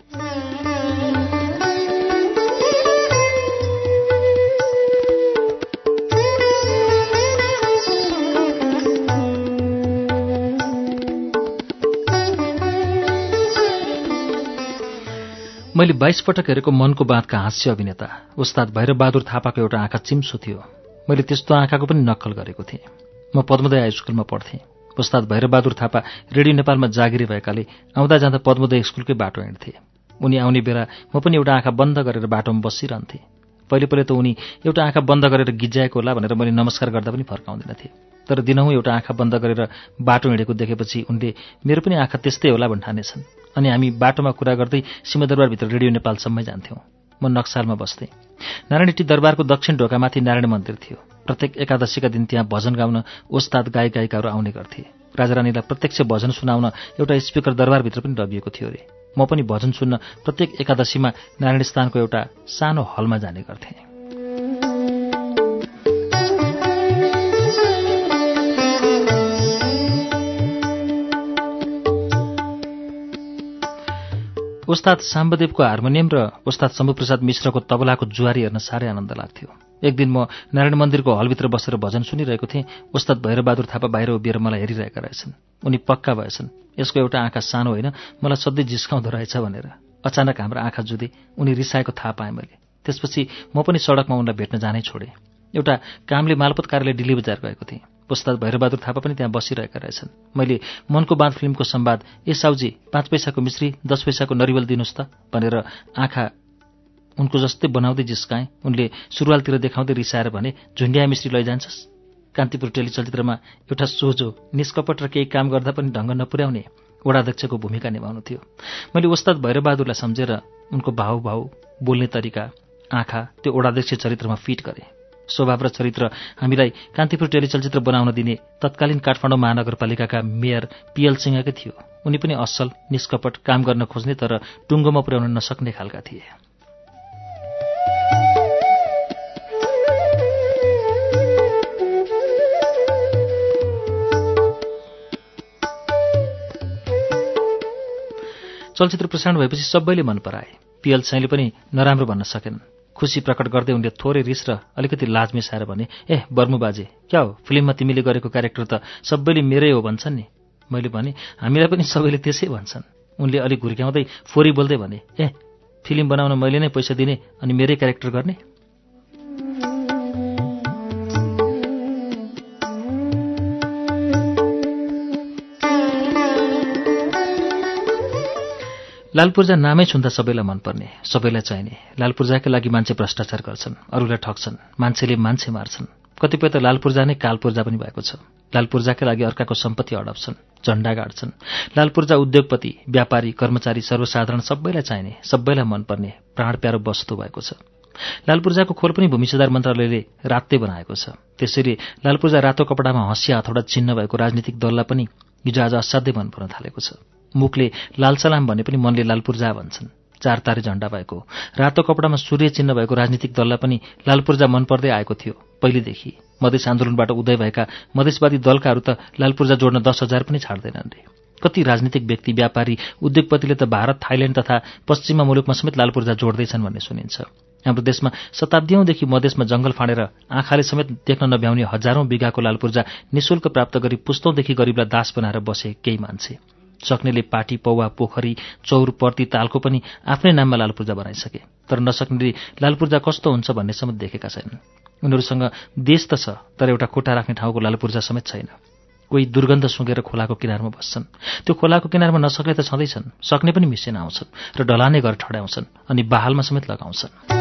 मैले 22 पटक हेरेको मनको बाँधका हास्य अभिनेता उस्ताद भैरबबहादुर थापाको एउटा आँखा चिम्सो थियो। मैले त्यस्तो आँखाको पनि नक्कल गरेको थिएँ। म पद्मोदय हाई स्कुलमा पढ्थेँ। उस्ताद भैरबबहादुर थापा रेडियो नेपालमा जागिरी भएकाले आउँदा जाँदा पद्मोदय स्कुलकै बाटो हिँड्थे। उनी आउने बेला म पनि एउटा आँखा बन्द गरेर बाटोमा बसिरहन्थेँ। पहिले पहिले त उनी एउटा आँखा बन्द गरेर गिज्जाएको होला भनेर मैले नमस्कार गर्दा पनि फर्काउँदैनथे। तर दिनहुँ एउटा आँखा बन्द गरेर बाटो हिँडेको देखेपछि उनले मेरो पनि आँखा त्यस्तै होला भन्ठानेछन्। अनि हामी बाटोमा कुरा गर्दै सिंहदरबारभित्र रेडियो नेपालसम्मै जान्थ्यौं। म नक्सालमा बस्थेँ। नारायणहिटी दरबारको दक्षिण ढोकामाथि नारायण मन्दिर थियो। प्रत्येक एकादशीका दिन त्यहाँ भजन गाउन ओस्ताद गायक गायिकाहरू आउने गर्थे। राजारानीलाई प्रत्यक्ष भजन सुनाउन एउटा स्पिकर दरबारभित्र पनि लगिएको थियो रे। म पनि भजन सुन्न प्रत्येक एकादशीमा नारायण स्थानको एउटा सानो हलमा जाने गर्थेँ। उस्ताद साम्बदेवको हार्मोनियम र उस्ताद शम्भुप्रसाद मिश्रको तबलाको जुवारी हेर्न साह्रै आनन्द लाग्थ्यो। एक दिन म नारायण मन्दिरको हलभित्र बसेर भजन सुनिरहेको थिएँ। उस्ताद भैरबबहादुर थापा बाहिर उभिएर मलाई हेरिरहेका रहेछन्। उनी पक्का भएछन् यसको एउटा आँखा सानो होइन, मलाई सधैँ जिस्काउँदो रहेछ भनेर। अचानक हाम्रो आँखा जुधे। उनी रिसाएको थाहा पाएँ मैले। त्यसपछि म पनि सडकमा उनलाई भेट्न जानै छोडेँ। एउटा कामले मालपोत कार्यालय दिल्ली बजार गएको थिएँ। उस्ताद भैरबबहादुर थापा पनि त्यहाँ बसिरहेका रहेछन्। मैले मनको बाँध फिल्मको संवाद, ए साउजी 5 पैसाको मिश्री 10 पैसाको नरिवल दिनुहोस् त भनेर आँखा उनको जस्तै बनाउँदै जिस्काएँ। उनले सुरुवालतिर देखाउँदै रिसाएर भने, झुन्ड्या मिश्री लैजान्छस्। कान्तिपुर टेलिचलचित्रमा एउटा सोझो निष्कपट र केही काम गर्दा पनि ढङ्ग नपुर्याउने वडाध्यक्षको भूमिका निभाउनु थियो। मैले उस्ताद भैरबबहादुरलाई सम्झेर उनको भाव बोल्ने तरिका, आँखा त्यो वडाध्यक्ष चरित्रमा फिट गरे। स्वभाव र चरित्र हामीलाई कान्तिपुर टेलिचलचित्र बनाउन दिने तत्कालीन काठमाडौँ महानगरपालिकाका मेयर पीएल सिंहकै थियो। उनी पनि असल, निष्कपट, काम गर्न खोज्ने तर टुङ्गोमा पुर्याउन नसक्ने खालका थिए। चलचित्र प्रसारण भएपछि सबैले मन पराए। पीएल सिंहले पनि नराम्रो भन्न सकेनन्। खुसी प्रकट गर्दै उनले थोरै रिस र अलिकति लाज मिसाएर भने, बर्मु बाजे, क्या हो, फिल्ममा तिमीले गरेको क्यारेक्टर त सबैले मेरै हो भन्छन् नि। मैले भने, हामीलाई पनि सबैले त्यसै भन्छन्। उनले अलिक घुर्क्याउँदै फोरी बोल्दै भने, फिल्म बनाउन मैले नै पैसा दिने अनि मेरै क्यारेक्टर गर्ने? लालपूर्जा नामै छुन्दा सबैलाई मनपर्ने, सबैलाई चाहिने। लालपूर्जाकै लागि मान्छे भ्रष्टाचार गर्छन्, अरूलाई ठग्छन्, मान्छेले मान्छे मार्छन्। कतिपय त लालपूर्जा नै कालपूर्जा पनि भएको छ। लाल पूर्जाकै लागि अर्काको सम्पत्ति अडप्छन्, झण्डा गाड्छन्। लाल पूर्जा उद्योगपति, व्यापारी, कर्मचारी, सर्वसाधारण सबैलाई चाहिने, सबैलाई मनपर्ने प्राण प्यारो वस्तु भएको छ। लाल पूर्जाको खोल पनि भूमि सुधार मन्त्रालयले रातै बनाएको छ। त्यसैले लाल पूर्जा रातो कपडामा हँसिया हथौडा चिन्ह भएको राजनीतिक दललाई पनि हिजो आज असाध्यै मन पर्न थालेको छ। मुखले लाल सलाम भने पनि मनले लाल पूर्जा भन्छन्। चार तारे झण्डा भएको, रातो कपडामा सूर्य चिन्ह भएको राजनीतिक दललाई पनि लाल पूर्जा मन पर्दै आएको थियो पहिलेदेखि। मधेस आन्दोलनबाट उदय भएका मधेसवादी दलकाहरू त लाल पूर्जा जोड्न 10,000 पनि छाड्दैनन् रे। कति राजनीतिक व्यक्ति, व्यापारी, उद्योगपतिले त भारत, थाइल्याण्ड तथा पश्चिमा मुलुकमा समेत लाल पूर्जा जोड्दैछन् भन्ने सुनिन्छ। हाम्रो देशमा शताब्दीौंदेखि मधेसमा जंगल फाँडेर आँखाले समेत देख्न नभ्याउने हजारौं बिघाको लाल पूर्जा निशुल्क प्राप्त गरी पुस्तौंदेखि गरीबलाई दास बनाएर बसे केही मान्छे। सक्नेले पाटी, पौवा, पोखरी, चौर, पर्ती, तालको पनि आफ्नै नाममा लाल पूर्जा बनाइसके। तर नसक्नेले लाल पूर्जा कस्तो हुन्छ भन्ने समेत देखेका छैनन्। उनीहरूसँग देश त छ, तर एउटा खुट्टा राख्ने ठाउँको लाल पूर्जा समेत छैन। कोही दुर्गन्ध सुँगेर खोलाको किनारमा बस्छन्। त्यो खोलाको किनारमा नसक्ने त छँदैछन्, सक्ने पनि मिसिन आउँछन् र ढलाने घर ठड्याउँछन् अनि बहालमा समेत लगाउँछन्।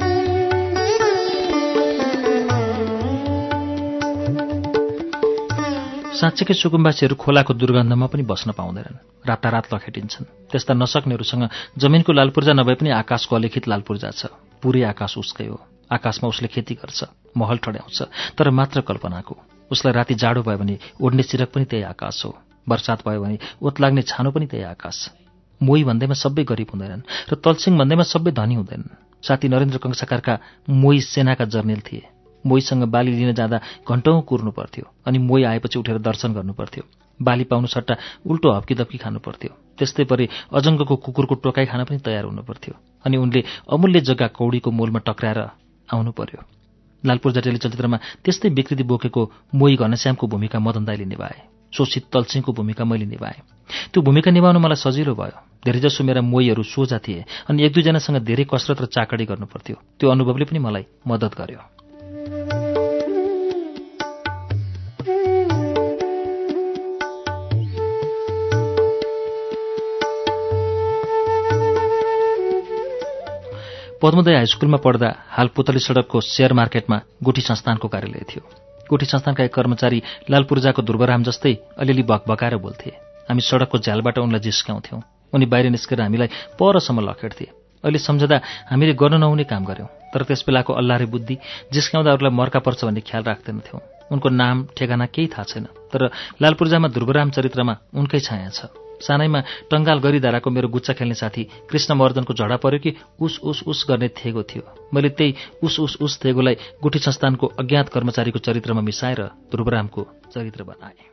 साँच्चैकै सुकुम्बासीहरू खोलाको दुर्गन्धमा पनि बस्न पाउँदैनन्, रातारात लखेटिन्छन्। त्यस्ता नसक्नेहरूसँग जमिनको लाल पूर्जा नभए पनि आकाशको अलिखित लाल पूर्जा छ। पुरै आकाश उसकै हो। आकाशमा उसले खेती गर्छ, महल ठड्याउँछ, तर मात्र कल्पनाको। उसलाई राति जाडो भयो भने ओड्ने सिरक पनि त्यही आकाश हो। वर्षात भयो भने ओत लाग्ने छानो पनि त्यही आकाश। मोही भन्दैमा सबै गरिब हुँदैनन् र तलसिंह भन्दैमा सबै धनी हुँदैनन्। साथी नरेन्द्र कंसाकारका मोही सेनाका जर्नेल थिए। मोहीसँग बाली लिन जाँदा घण्टौं कुर्नु पर्थ्यो अनि मोही आएपछि उठेर दर्शन गर्नु पर्थ्यो। बाली पाउनु सट्टा उल्टो हप्कीदप्की खानु पर्थ्यो। त्यस्तै परे अजङ्गको कुकुरको टोकाई खान पनि तयार हुनु पर्थ्यो। अनि उनले अमूल्य जग्गा कौडीको मोलमा टक्राएर आउनु पर्यो। लाल पूर्जा टेलिचलचित्रमा त्यस्तै विकृति बोकेको मोही घनश्यामको भूमिका मदन दाइले निभाए। शोषित तलसिंहको भूमिका मैले निभाएँ। त्यो भूमिका निभाउनु मलाई सजिलो भयो। धेरैजसो मेरा मोहीहरू सोझा थिए अनि एक दुईजनासँग धेरै कसरत र चाकडी गर्नु पर्थ्यो। त्यो अनुभवले पनि मलाई मद्दत गर्यो। पद्मोदय हाइस्कुलमा पढ्दा हाल पुतली सडकको शेयर मार्केटमा गुठी संस्थानको कार्यालय थियो। गुठी संस्थानका एक कर्मचारी लाल पूर्जाको ध्रुवराम जस्तै अलिअलि भकभकाएर बोल्थे। हामी सडकको झ्यालबाट उनलाई जिस्काउँथ्यौं। उनी बाहिर निस्केर हामीलाई परसम्म लखेड्थे। अहिले सम्झदा हामीले गर्न नहुने काम गर्यौं, तर त्यसबेलाको अल्लारे बुद्धि जिस्काउँदा अरूलाई मर्का पर्छ भन्ने ख्याल राख्दैनथ्यौं। उनको नाम ठेगाना केही थाहा छैन, तर लाल पूर्जामा ध्रुवराम चरित्रमा उनकै छाया छ। सानैमा टंगाल गरिधाराको मेरो गुच्चा खेल्ने साथी कृष्णमर्दनको झडा पर्यो कि उस उस उस गर्ने थेगो थियो। मैले त्यही उस उस उस थेगोलाई गुठी संस्थानको अज्ञात कर्मचारीको चरित्रमा मिसाएर ध्रुवरामको चरित्र बनाएँ।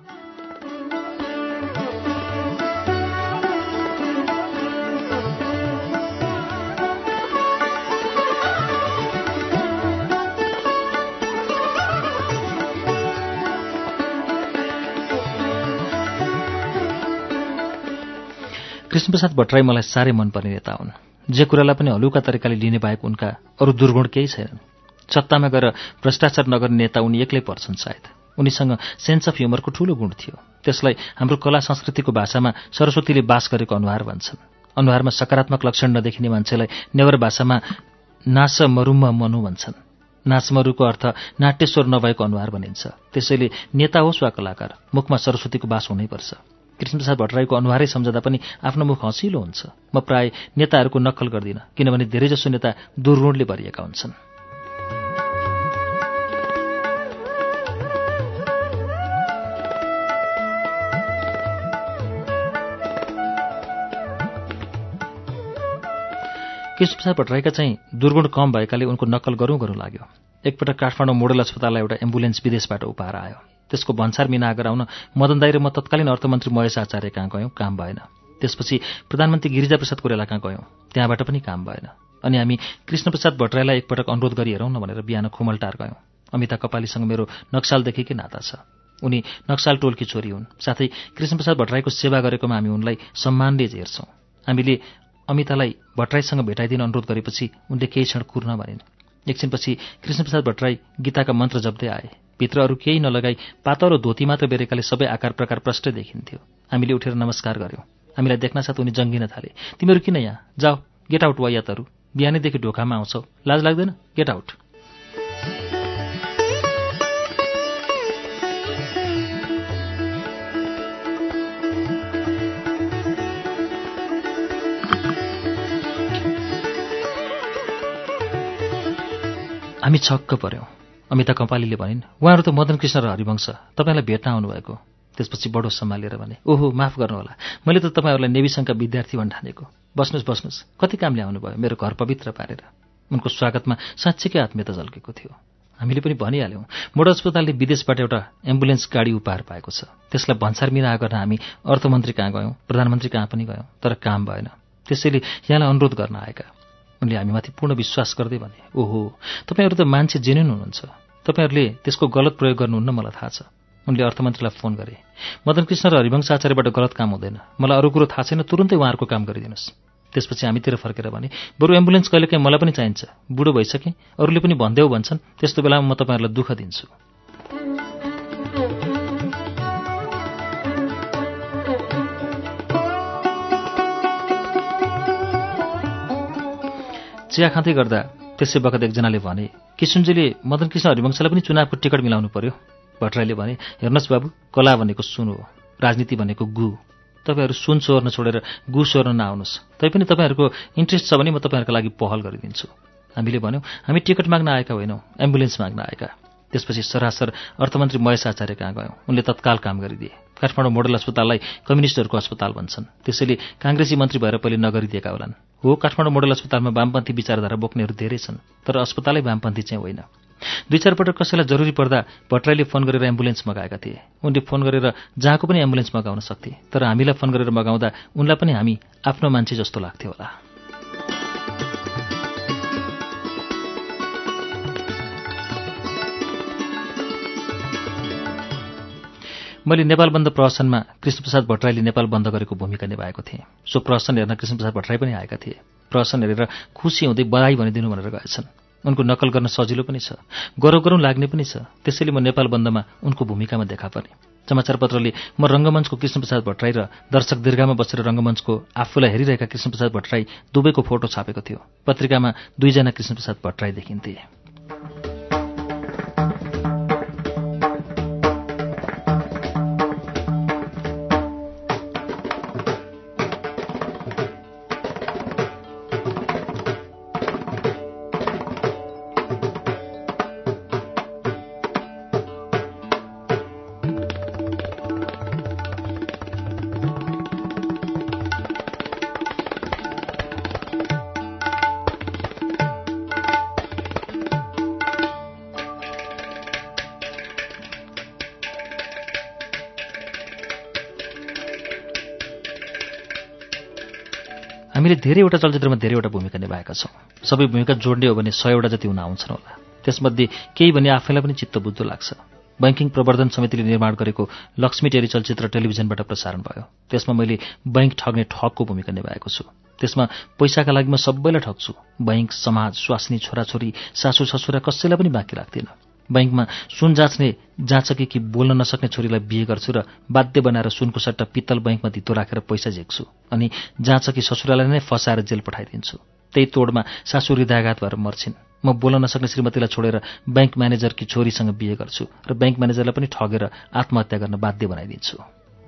कृष्णप्रसाद भट्टराई मलाई साह्रै मनपर्ने नेता हुन्। जे कुरालाई पनि हलुका तरिकाले लिने बाहेक उनका अरू दुर्गुण केही छैनन्। सत्तामा गएर भ्रष्टाचार नगर्ने नेता उनी एक्लै पर्छन् सायद। उनीसँग सेन्स अफ ह्युमरको ठूलो गुण थियो। त्यसलाई हाम्रो कला संस्कृतिको भाषामा सरस्वतीले बास गरेको अनुहार भन्छन्। अनुहारमा सकारात्मक लक्षण नदेखिने मान्छेलाई नेवार भाषामा नासमरुम्म मनु भन्छन्। नाचमरुको अर्थ नाट्यस्वर नभएको अनुहार भनिन्छ। त्यसैले नेता होस् वा कलाकार, मुखमा सरस्वतीको बास हुनैपर्छ। कृष्णप्रसाद भट्टराईको अनुहारै सम्झदा पनि आफ्नो मुख हँसिलो हुन्छ। म प्राय नेताहरूको नक्कल गर्दिनँ, किनभने धेरैजसो नेता दुर्गुणले भरिएका हुन्छन्। कृष्णप्रसाद भट्टराईका चाहिँ दुर्गुण कम भएकाले उनको नक्कल गरौँ लाग्यो। एकपटक काठमाडौँ मोडल अस्पताललाई एउटा एम्बुलेन्स विदेशबाट उपहार आयो। त्यसको भन्सार मिना गराउन मदन दाइ र म तत्कालीन अर्थमन्त्री महेश आचार्य कहाँ गयौँ, काम भएन। त्यसपछि प्रधानमन्त्री गिरिजाप्रसाद कोइराला कहाँ गयौँ, त्यहाँबाट पनि काम भएन। अनि हामी कृष्णप्रसाद भट्टराईलाई एकपटक अनुरोध गरी हेरौँ न भनेर बिहान खुमलटार गयौँ। अमिता कपालीसँग मेरो नक्सालदेखिकै नाता छ। उनी नक्साल टोलकी छोरी हुन्। साथै कृष्णप्रसाद भट्टराईको सेवा गरेकोमा हामी उनलाई सम्मानले हेर्छौँ। हामीले अमितालाई भट्टराईसँग भेटाइदिन अनुरोध गरेपछि उनले केही क्षण कुर्न भनिन्। एकछिनपछि कृष्णप्रसाद भट्टराई गीताका मन्त्र जप्दै आए। भित्र अरू केही नलगाई पातलो धोती मात्र बेरेकाले सबै आकार प्रकार प्रष्टै देखिन्थ्यो। हामीले उठेर नमस्कार गर्यौँ। हामीलाई देख्नासाथ उनी जङ्गिन थाले। तिमीहरू किन यहाँ? जाऊ, गेट आउट वायातहरू। बिहानैदेखि ढोकामा आउँछौ, लाज लाग्दैन? Get out. हामी छक्क पर्यौं। अमिता कपालीले भनिन्, उहाँहरू त मदन कृष्ण र हरिवंश, तपाईँलाई भेट्न आउनुभएको। त्यसपछि बडो सम्हालेर भने, ओहो माफ गर्नुहोला, मैले त तपाईँहरूलाई नेभी सङ्घका विद्यार्थी भन् ठानेको। बस्नुहोस्, कति कामले आउनुभयो मेरो घर पवित्र पारेर। उनको स्वागतमा साँच्चीकै आत्मीयता झल्केको थियो। हामीले पनि भनिहाल्यौँ, मोड अस्पतालले विदेशबाट एउटा एम्बुलेन्स गाडी उपहार पाएको छ। त्यसलाई भन्सार मिराहा गर्न हामी अर्थमन्त्री कहाँ गयौँ, प्रधानमन्त्री कहाँ पनि गयौँ, तर काम भएन। त्यसैले यहाँलाई अनुरोध गर्न आएका। उनले हामीमाथि पूर्ण विश्वास गर्दै भने, ओहो तपाईँहरू त मान्छे जेन्युन हुनुहुन्छ, तपाईँहरूले त्यसको गलत प्रयोग गर्नुहुन्न मलाई थाहा छ। उनले अर्थमन्त्रीलाई फोन गरे, मदन कृष्ण र हरिवंश आचार्यबाट गलत काम हुँदैन, मलाई अरू कुरो थाहा छैन, तुरुन्तै उहाँहरूको काम गरिदिनुहोस्। त्यसपछि हामीतिर फर्केर भने, बरु एम्बुलेन्स कहिलेकाहीँ मलाई पनि चाहिन्छ, बुढो भइसकेँ, अरूले पनि भन्देऊ भन्छन्, त्यस्तो बेलामा म तपाईँहरूलाई दुःख दिन्छु। चिया खाँदै गर्दा त्यसै बखत एकजनाले भने, किशुनजीले मदन कृष्ण हरिवंशलाई पनि चुनावको टिकट मिलाउनु पर्यो। भट्टराईले भने, हेर्नुहोस् बाबु, कला भनेको सुन हो, राजनीति भनेको गु। तपाईँहरू सुन चोर्न छोडेर गु चोर्न नआउनुहोस्। तैपनि तपाईँहरूको इन्ट्रेस्ट छ भने म तपाईँहरूको लागि पहल गरिदिन्छु। हामीले भन्यौँ, हामी टिकट माग्न आएका होइनौँ, एम्बुलेन्स माग्न आएका। त्यसपछि सरासर अर्थमन्त्री महेश आचार्य कहाँ गयौँ। उनले तत्काल काम गरिदिए। काठमाडौँ मोडल अस्पताललाई कम्युनिस्टहरूको अस्पताल भन्छन्, त्यसैले काङ्ग्रेसी मन्त्री भएर पहिले नगरिदिएका होलान्। हो, काठमाडौँ मोडल अस्पतालमा वामपन्थी विचारधारा बोक्नेहरू धेरै छन्, तर अस्पतालै वामपन्थी चाहिँ होइन। 2-4 पटक कसैलाई जरुरी पर्दा भट्टराईले फोन गरेर एम्बुलेन्स मगाएका थिए। उनले फोन गरेर जहाँको पनि एम्बुलेन्स मगाउन सक्थे, तर हामीलाई फोन गरेर मगाउँदा उनलाई पनि हामी आफ्नो मान्छे जस्तो लाग्थ्यो होला। मैले नेपाल बन्द प्रहसनमा कृष्णप्रसाद भट्टराईले नेपाल बन्द गरेको भूमिका निभाएको थिएँ। सो प्रहसन हेर्न कृष्णप्रसाद भट्टराई पनि आएका थिए। प्रहसन हेरेर खुसी हुँदै बधाई भनिदिनु भनेर गएछन्। उनको नक्कल गर्न सजिलो पनि छ, गरौँ लाग्ने पनि छ। त्यसैले म नेपाल बन्दमा उनको भूमिकामा देखा परेँ। समाचारपत्रले म रङ्गमञ्चको कृष्णप्रसाद भट्टराई र दर्शक दीर्घामा बसेर रङ्गमञ्चको आफूलाई हेरिरहेका कृष्णप्रसाद भट्टराई दुवैको फोटो छापेको थियो। पत्रिकामा 2 जना कृष्णप्रसाद भट्टराई देखिन्थे। हामीले धेरैवटा चलचित्रमा धेरैवटा भूमिका निभाएका छौँ। सबै भूमिका जोड्ने हो भने 100 जति हुन आउँछन् होला। त्यसमध्ये केही भने आफैलाई पनि चित्त बुझ्दो लाग्छ। बैंकिङ प्रवर्धन समितिले निर्माण गरेको लक्ष्मी टेरी चलचित्र टेलिभिजनबाट प्रसारण भयो। त्यसमा मैले बैंक ठग्ने ठगको भूमिका निभाएको छु। त्यसमा पैसाका लागि म सबैलाई ठग्छु। बैंक, समाज, स्वास्नी, छोराछोरी, सासू ससुरा कसैलाई पनि बाँकी राख्दिनँ। बैंकमा सुन जाँचकी कि बोल्न नसक्ने छोरीलाई बिहे गर्छु र बाध्य बनाएर सुनको सट्टा पित्तल बैंकमा धितो राखेर पैसा झेक्छु अनि जाँचकी ससुरालाई नै फसाएर जेल पठाइदिन्छु। त्यही तोडमा सासू हृदयाघात भएर मर्छिन्। म बोल्न नसक्ने श्रीमतीलाई छोडेर बैंक म्यानेजरकी छोरीसँग बिहे गर्छु र बैंक म्यानेजरलाई पनि ठगेर आत्महत्या गर्न बाध्य बनाइदिन्छु।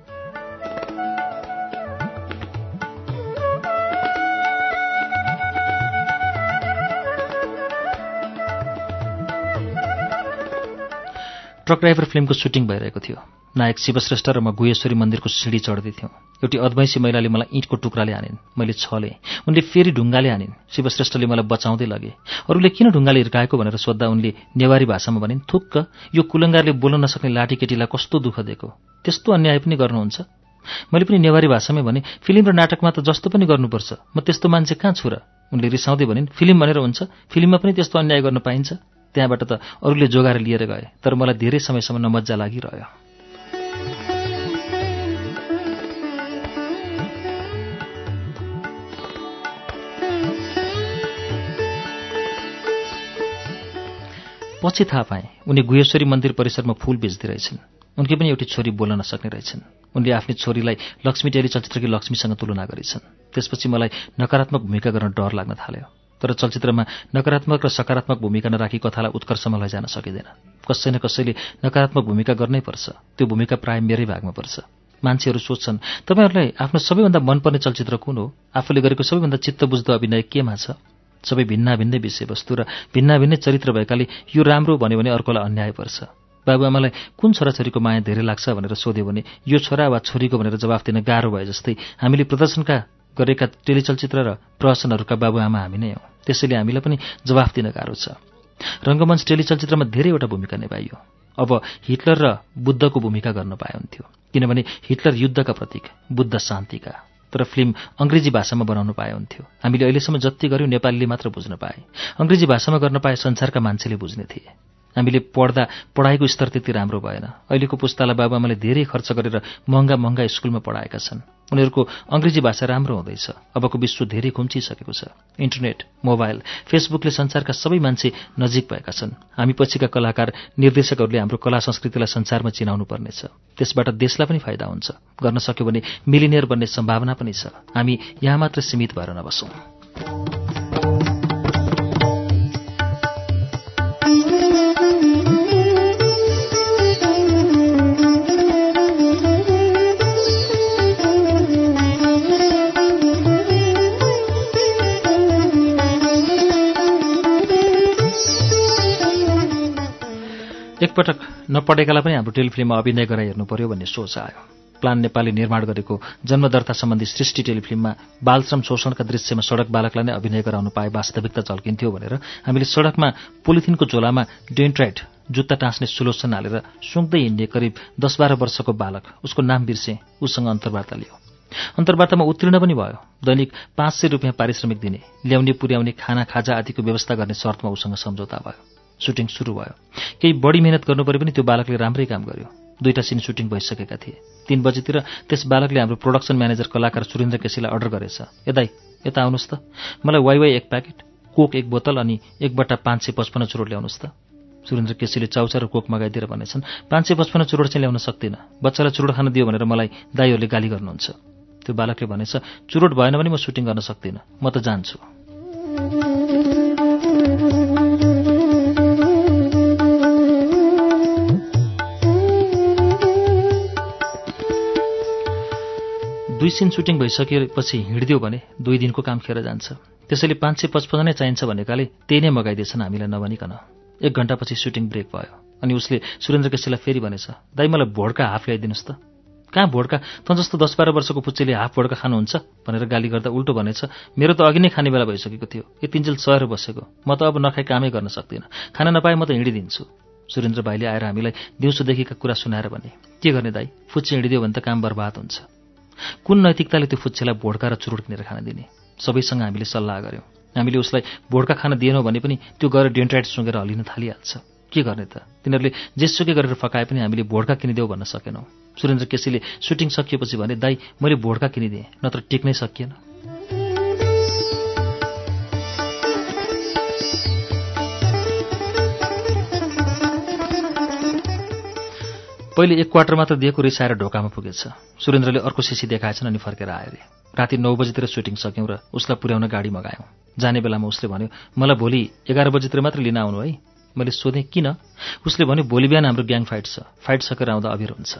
ट्रक ड्राइभर फिल्मको सुटिङ भइरहेको थियो। नायक शिवश्रेष्ठ र म गुहेश्वरी मन्दिरको सिँढी चढ्दै थियौँ। एउटी अद्वैंसी महिलाले मलाई ईँटको टुक्राले हानिन्। मैले छलेँ। उनले फेरि ढुङ्गाले हानिन्। शिवश्रेष्ठले मलाई बचाउँदै लगे। अरूले किन ढुङ्गाले हिर्काएको भनेर सोद्धा उनले नेवारी भाषामा भनिन्, थुक्क, यो कुलङ्गारले बोल्न नसक्ने लाठीकेटीलाई कस्तो दुःख दिएको, त्यस्तो अन्याय पनि गर्नुहुन्छ। मैले पनि नेवारी भाषामै भने, फिल्म र नाटकमा त जस्तो पनि गर्नुपर्छ, म त्यस्तो मान्छे कहाँ छु र? उनले रिसाउँदै भनिन्, फिल्म भनेर हुन्छ, फिल्ममा पनि त्यस्तो अन्याय गर्न पाइन्छ? त्यहाँबाट त अरूले जोगाएर लिएर गए, तर मलाई धेरै समयसम्म नमज्जा लागिरह्यो। पछि थाहा पाएँ उनी गुहेश्वरी मन्दिर परिसरमा फूल बेच्दै रहेछन्। उनकी पनि एउटी छोरी बोल्न नसक्ने रहेछन्। उनले आफ्नै छोरीलाई लक्ष्मी टेरी चलचित्रकी लक्ष्मीसँग तुलना गरेछन्। त्यसपछि मलाई नकारात्मक भूमिका गर्न डर लाग्न थाल्यो। तर चलचित्रमा नकारात्मक र सकारात्मक भूमिका नराखी कथालाई उत्कर्षमा लैजान सकिँदैन। कसै न कसैले नकारात्मक भूमिका गर्नै पर्छ। त्यो भूमिका प्राय मेरै भागमा पर्छ। मान्छेहरू सोध्छन्, तपाईँहरूलाई आफ्नो सबैभन्दा मनपर्ने चलचित्र कुन हो? आफूले गरेको सबैभन्दा चित्त बुझ्दो अभिनय केमा छ? सबै भिन्नाभिन्नै विषयवस्तु र भिन्नाभिन्नै चरित्र भएकाले यो राम्रो भन्यो भने अर्कोलाई अन्याय पर्छ। बाबुआमालाई कुन छोराछोरीको माया धेरै लाग्छ भनेर सोध्यो भने यो छोरा वा छोरीको भनेर जवाफ दिन गाह्रो भए जस्तै हामीले प्रदर्शनका गरेका टेलिचलचित्र र प्रहसनहरूका बाबुआमा हामी नै हौँ। त्यसैले हामीलाई पनि जवाफ दिन गाह्रो छ। रङ्गमञ्च टेलिचलचित्रमा धेरैवटा भूमिका निभाइयो। अब हिटलर र बुद्धको भूमिका गर्न पाए हुन्थ्यो, किनभने हिटलर युद्धका प्रतीक, बुद्ध शान्तिका। तर फिल्म अङ्ग्रेजी भाषामा बनाउनु पाए हुन्थ्यो। हामीले अहिलेसम्म जति गर्यौँ नेपालीले मात्र बुझ्न पाए। अङ्ग्रेजी भाषामा गर्न पाए संसारका मान्छेले बुझ्ने थिए। हामीले पढ्दा पढाइको स्तर त्यति राम्रो भएन। अहिलेको पुस्तालाई बाबुआमाले धेरै खर्च गरेर महँगा स्कुलमा पढाएका छन्। उनीहरूको अङ्ग्रेजी भाषा राम्रो हुँदैछ। अबको विश्व धेरै खुम्चिसकेको छ। इन्टरनेट, मोबाइल, फेसबुकले संसारका सबै मान्छे नजिक भएका छन्। हामी पछिका कलाकार, निर्देशकहरूले हाम्रो कला संस्कृतिलाई संसारमा चिनाउनु पर्नेछ। त्यसबाट देशलाई पनि फाइदा हुन्छ। गर्न सक्यो भने मिलिनियर बन्ने सम्भावना पनि छ। हामी यहाँ मात्र सीमित भएर नबसौँ। एकपटक नपढेकालाई पनि हाम्रो टेलिफिल्ममा अभिनय गराइ हेर्नु पर्यो भन्ने सोच आयो। प्लान नेपालले निर्माण गरेको जन्मदर्ता सम्बन्धी सृष्टि टेलिफिल्ममा बालश्रम शोषणका दृश्यमा सडक बालकलाई नै अभिनय गराउनु पाए वास्तविकता झल्किन्थ्यो भनेर हामीले सडकमा पोलिथिनको झोलामा डेन्ट्राइट जुत्ता टाँस्ने सुलोसन हालेर सुँग्दै हिँड्ने करिब 10-12 वर्षको बालक, उसको नाम बिर्से, उसँग अन्तर्वार्ता लियो। अन्तर्वार्तामा उत्तीर्ण पनि भयो। दैनिक 500 रुपियाँ पारिश्रमिक दिने, ल्याउने पुर्याउने खाना खाजा आदिको व्यवस्था गर्ने शर्तमा उसँग सम्झौता भयो। सुटिङ सुरु भयो। केही बढी मेहनत गर्नु परे पनि त्यो बालकले राम्रै काम गर्यो। 2टा सिन सुटिङ भइसकेका थिए। 3 बजेतिर त्यस बालकले हाम्रो प्रोडक्सन म्यानेजर कलाकार सुरेन्द्र केसीलाई अर्डर गरेछ। ए दाइ, यता आउनुहोस् त, मलाई वाइवाई 1 प्याकेट, कोक 1 बोतल अनि 1 बट्टा 555 चुरोट ल्याउनुहोस् त। सुरेन्द्र केसीले चाउचा र कोक मगाइदिएर भनेछन्, 555 चुरोट चाहिँ ल्याउन सक्दिनँ। बच्चालाई चुरोट खान दियो भनेर मलाई दाइहरूले गाली गर्नुहुन्छ। त्यो बालकले भनेछ, चुरोट भएन भने म सुटिङ गर्न सक्दिनँ, म त जान्छु। दुई सिन सुटिङ भइसकेपछि हिँडिदियो भने 2 दिनको काम खेर जान्छ। त्यसैले 555 नै चाहिन्छ भनेकाले त्यही नै मगाइदिएछन् हामीलाई नभनिकन। 1 घण्टापछि सुटिङ ब्रेक भयो अनि उसले सुरेन्द्र केसीलाई फेरि भनेछ, दाइ मलाई भोड्का हाफ ल्याइदिनुहोस् त। कहाँ भोड्का, त जस्तो 10-12 वर्षको पुच्चेले हाफ भोड्का खानुहुन्छ भनेर गाली गर्दा उल्टो भनेछ, मेरो त अघि नै खाने बेला भइसकेको थियो, यतिन्जेल सहेर बसेको, म त अब नखाई कामै गर्न सक्दिनँ, खान नपाए म त हिँडिदिन्छु। सुरेन्द्र भाइले आएर हामीलाई दिउँसोदेखिका कुरा सुनाएर भने, के गर्ने दाइ, फुच्चे हिँडिदियो भने त काम बर्बाद हुन्छ। कुन नैतिकताले त्यो फुच्चेलाई भोड्का र चुरोट किनेर खान दिने? सबैसँग हामीले सल्लाह गर्यौँ। हामीले उसलाई भोड्का खान दिएनौँ भने पनि त्यो गएर डेन्ट्राइट सुँगेर हलिन थालिहाल्छ। के गर्ने त? तिनीहरूले जेसुकै गरेर फकाए पनि हामीले भोड्का किनिदेऊ भन्न सकेनौँ। सुरेन्द्र केसीले सुटिङ सकिएपछि भने, दाइ मैले भोड्का किनिदिएँ, नत्र टिक्नै सकिएन। पहिले 1 क्वार्टर मात्र दिएको रिसाएर ढोकामा पुगेछ। सुरेन्द्रले अर्को सिसी देखाएछन् अनि फर्केर आयो रे। राति 9 बजेतिर सुटिङ सक्यौँ र उसलाई पुर्याउन गाडी मगायौँ। जाने बेलामा उसले भन्यो, मलाई भोलि 11 बजेतिर मात्र लिन आउनु है। मैले सोधेँ, किन? उसले भन्यो, भोलि बिहान हाम्रो ग्याङ फाइट छ, फाइट सकेर आउँदा अबेर हुन्छ।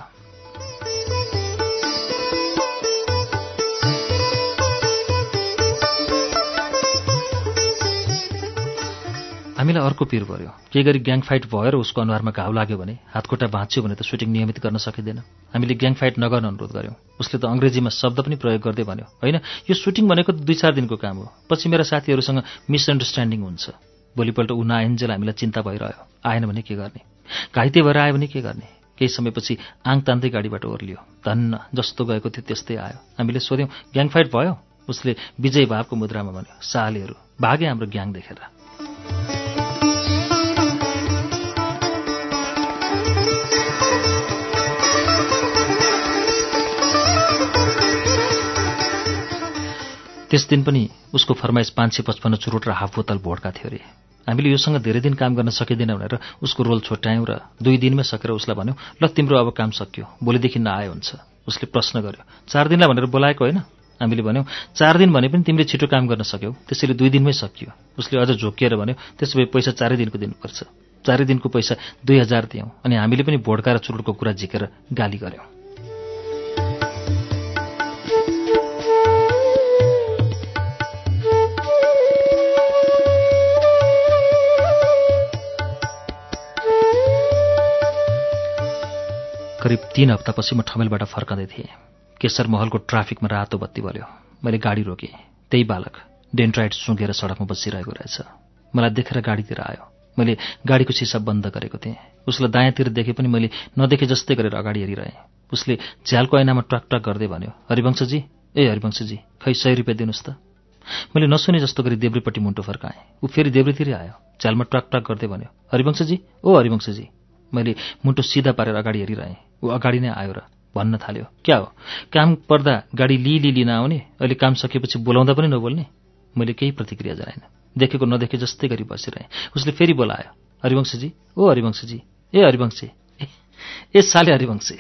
हामीलाई अर्को पिर पर्यो। केही गरी ग्याङ फाइट भयो र उसको अनुहारमा घाउ लाग्यो भने, हातखुट्टा भाँच्यो भने त सुटिङ नियमित गर्न सकिँदैन। हामीले ग्याङ फाइट नगर्न अनुरोध गर्यौँ। उसले त अङ्ग्रेजीमा शब्द पनि प्रयोग गर्दै भन्यो, होइन यो सुटिङ भनेको 2-4 दिनको काम हो, पछि मेरा साथीहरूसँग मिसअन्डरस्ट्यान्डिङ हुन्छ। भोलिपल्ट ऊ नआइन्जेल हामीलाई चिन्ता भइरह्यो। आएन भने के गर्ने? घाइते भएर आयो भने के गर्ने? केही समयपछि आङ तान्दै गाडीबाट ओर्लियो। धन्न, जस्तो गएको थियो त्यस्तै आयो। हामीले सोध्यौँ, ग्याङ फाइट भयो? उसले विजय भावको मुद्रामा भन्यो, सालेहरू भागे हाम्रो ग्याङ देखेर। त्यस दिन पनि उसको फरमाइस 555 चुरोट र हाफ बोतल भोड्का थियो अरे। हामीले योसँग धेरै दिन काम गर्न सकिँदैन भनेर उसको रोल छोट्यायौँ र 2 दिनमै सकेर उसलाई भन्यौँ, ल तिम्रो अब काम सकियो, भोलिदेखि नआए हुन्छ। उसले प्रश्न गर्यो, 4 दिनलाई भनेर बोलाएको होइन? हामीले भन्यौँ, 4 दिन भने पनि तिमीले छिटो काम गर्न सक्यौ, त्यसैले 2 दिनमै सकियो। उसले अझ झोकिएर भन्यो, त्यसो भए पैसा 4 दिनको दिनुपर्छ। 4 दिनको पैसा 2000 दियौँ अनि हामीले पनि भोड्का र चुरोटको कुरा झिकेर गाली गर्यौँ। करिब 3 हप्तापछि म ठमेलबाट फर्कँदै थिएँ। केशर महलको ट्राफिकमा रातो बत्ती बल्यो। मैले गाडी रोकेँ। त्यही बालक डेन्ड्राइट सुँघेर सडकमा बसिरहेको रहेछ। मलाई देखेर गाडीतिर आयो। मैले गाडीको सिसा बन्द गरेको थिएँ। उसलाई दायाँतिर देखे पनि मैले नदेखे जस्तै गरेर अगाडि हेरिरहेँ। उसले झ्यालको ऐनामा ट्वाक गर्दै भन्यो, हरिवंशजी, ए हरिवंशजी, खै 100 रुपियाँ दिनुहोस् त। मैले नसुने जस्तो गरी देब्रेपट्टि मुन्टो फर्काएँ। ऊ फेरि देब्रेतिरै आयो। झ्यालमा ट्वाक गर्दै भन्यो, हरिवंशजी, ओ हरिवंशजी। मैले मुन्टो सिधा पारेर अगाडि हेरिरहेँ। ऊ अगाडि नै आयो र भन्न थाल्यो, क्या हो, काम पर्दा गाडी लिन आउने, अहिले काम सकेपछि बोलाउँदा पनि नबोल्ने। मैले केही प्रतिक्रिया जनाइन। देखेको नदेखे जस्तै गरी बसिरहेँ। उसले फेरि बोलायो, हरिवंशजी, ओ हरिवंशजी, ए हरिवंशी, ए साले हरिवंशी।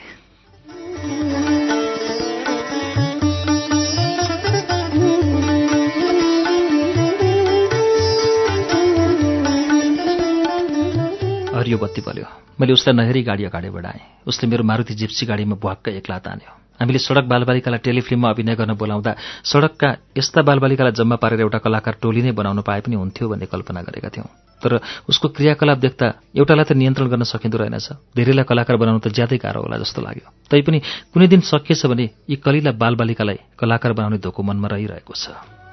हरियो बत्ती बल्यो। मैले उसलाई नहेरी गाडी अगाडि बढाएँ। उसले मेरो मारुति जिप्सी गाडीमा भ्वाक्क एक्ला तान्यो। हामीले सडक बालबालिकालाई टेलिफिल्ममा अभिनय गर्न बोलाउँदा सडकका यस्ता बालबालिकालाई जम्मा पारेर एउटा कलाकार टोली नै बनाउन पाए पनि हुन्थ्यो भन्ने कल्पना गरेका थियौँ। तर उसको क्रियाकलाप देख्दा एउटालाई त नियन्त्रण गर्न सकिँदो रहेनछ, धेरैलाई कलाकार बनाउनु त ज्यादै गाह्रो होला जस्तो लाग्यो। तैपनि कुनै दिन सकिएछ भने यी कलिला बालबालिकालाई कलाकार बनाउने धोको मनमा रहिरहेको छ।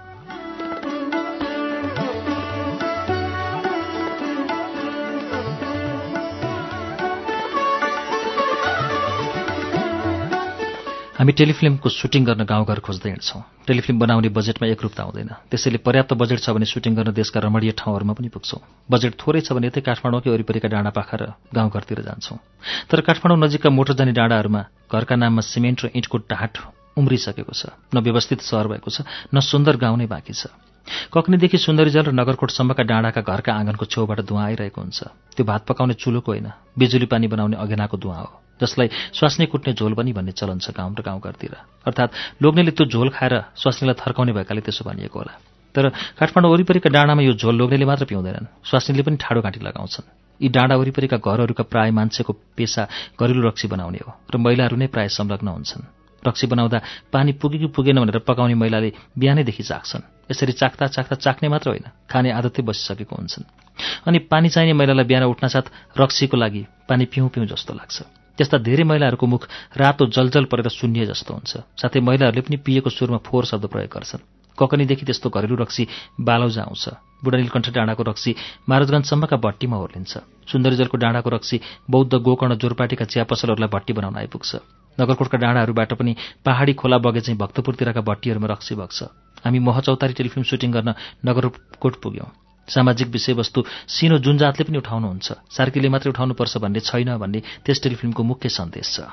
हामी टेलिफिल्मको सुटिङ गर्न गाउँघर खोज्दै हिँड्छौँ। टेलिफिल्म बनाउने बजेटमा एकरूपता हुँदैन। त्यसैले पर्याप्त बजेट छ भने सुटिङ गर्न देशका रमणीय ठाउँहरूमा पनि पुग्छौँ। बजेट थोरै छ भने यतै काठमाडौँकै वरिपरिका डाँडापाखा र गाउँघरतिर जान्छौँ। तर काठमाडौँ नजिकका मोटर जाने डाँडाहरूमा घरका नाममा सिमेन्ट र इँटको टाट उम्रिसकेको छ। न व्यवस्थित सहर भएको छ, न सुन्दर गाउँ नै बाँकी छ। कक्नीदेखि सुन्दरीजल र नगरकोटसम्मका डाँडाका घरका आँगनको छेउबाट धुवाँ आइरहेको हुन्छ। त्यो भात पकाउने चुलोको होइन, बिजुली पानी बनाउने अघेनाको धुवाँ हो, जसलाई स्वास्नी कुट्ने झोल पनि भन्ने चलन छ गाउँ र गाउँघरतिर। अर्थात् लोग्नेले त्यो झोल खाएर स्वास्नीलाई थर्काउने भएकाले त्यसो भनिएको होला। तर काठमाडौँ वरिपरिका डाँडामा यो झोल लोग्नेले मात्र पिउँदैनन्, स्वास्नीले पनि ठाडो घाँटी लगाउँछन्। यी डाँडा वरिपरिका घरहरूका प्राय मान्छेको पेसा घरेलु रक्सी बनाउने हो र महिलाहरू नै प्राय संलग्न हुन्छन्। रक्सी बनाउँदा पानी पुगे कि पुगेन भनेर पकाउने महिलाले बिहानैदेखि चाख्छन्। यसरी चाख्दा चाख्ने मात्र होइन, खाने आदतै बसिसकेको हुन्छन्। अनि पानी चाहिने महिलालाई बिहान उठ्नासाथ रक्सीको लागि पानी पिउँ जस्तो लाग्छ। त्यस्ता धेरै महिलाहरूको मुख रातो जलजल परेर सुन्निए जस्तो हुन्छ। साथै महिलाहरूले पनि पिएको सुरमा फोहोर शब्द प्रयोग गर्छन्। ककनीदेखि त्यस्तो घरेलु रक्सी बालौजा आउँछ। बुढानीलकण्ठ डाँडाको रक्सी महाराजगञ्जसम्मका भट्टीमा ओर्लिन्छ। सुन्दरीजलको डाँडाको रक्सी बौद्ध गोकर्ण जोरपाटीका चिया पसलहरूलाई भट्टी बनाउन आइपुग्छ। नगरकोटका डाँडाहरूबाट पनि पहाडी खोला बगे चाहिँ भक्तपुरतिरका भट्टीहरूमा रक्सी बग्छ। हामी महचौतारी टेलिफिल्म सुटिङ गर्न नगरकोट पुग्यौँ। सामाजिक विषयवस्तु सिनो जुन जातले पनि उठाउनुहुन्छ, सार्कीले मात्रै उठाउनुपर्छ भन्ने छैन भन्ने त्यस टेलिफिल्मको मुख्य सन्देश छ।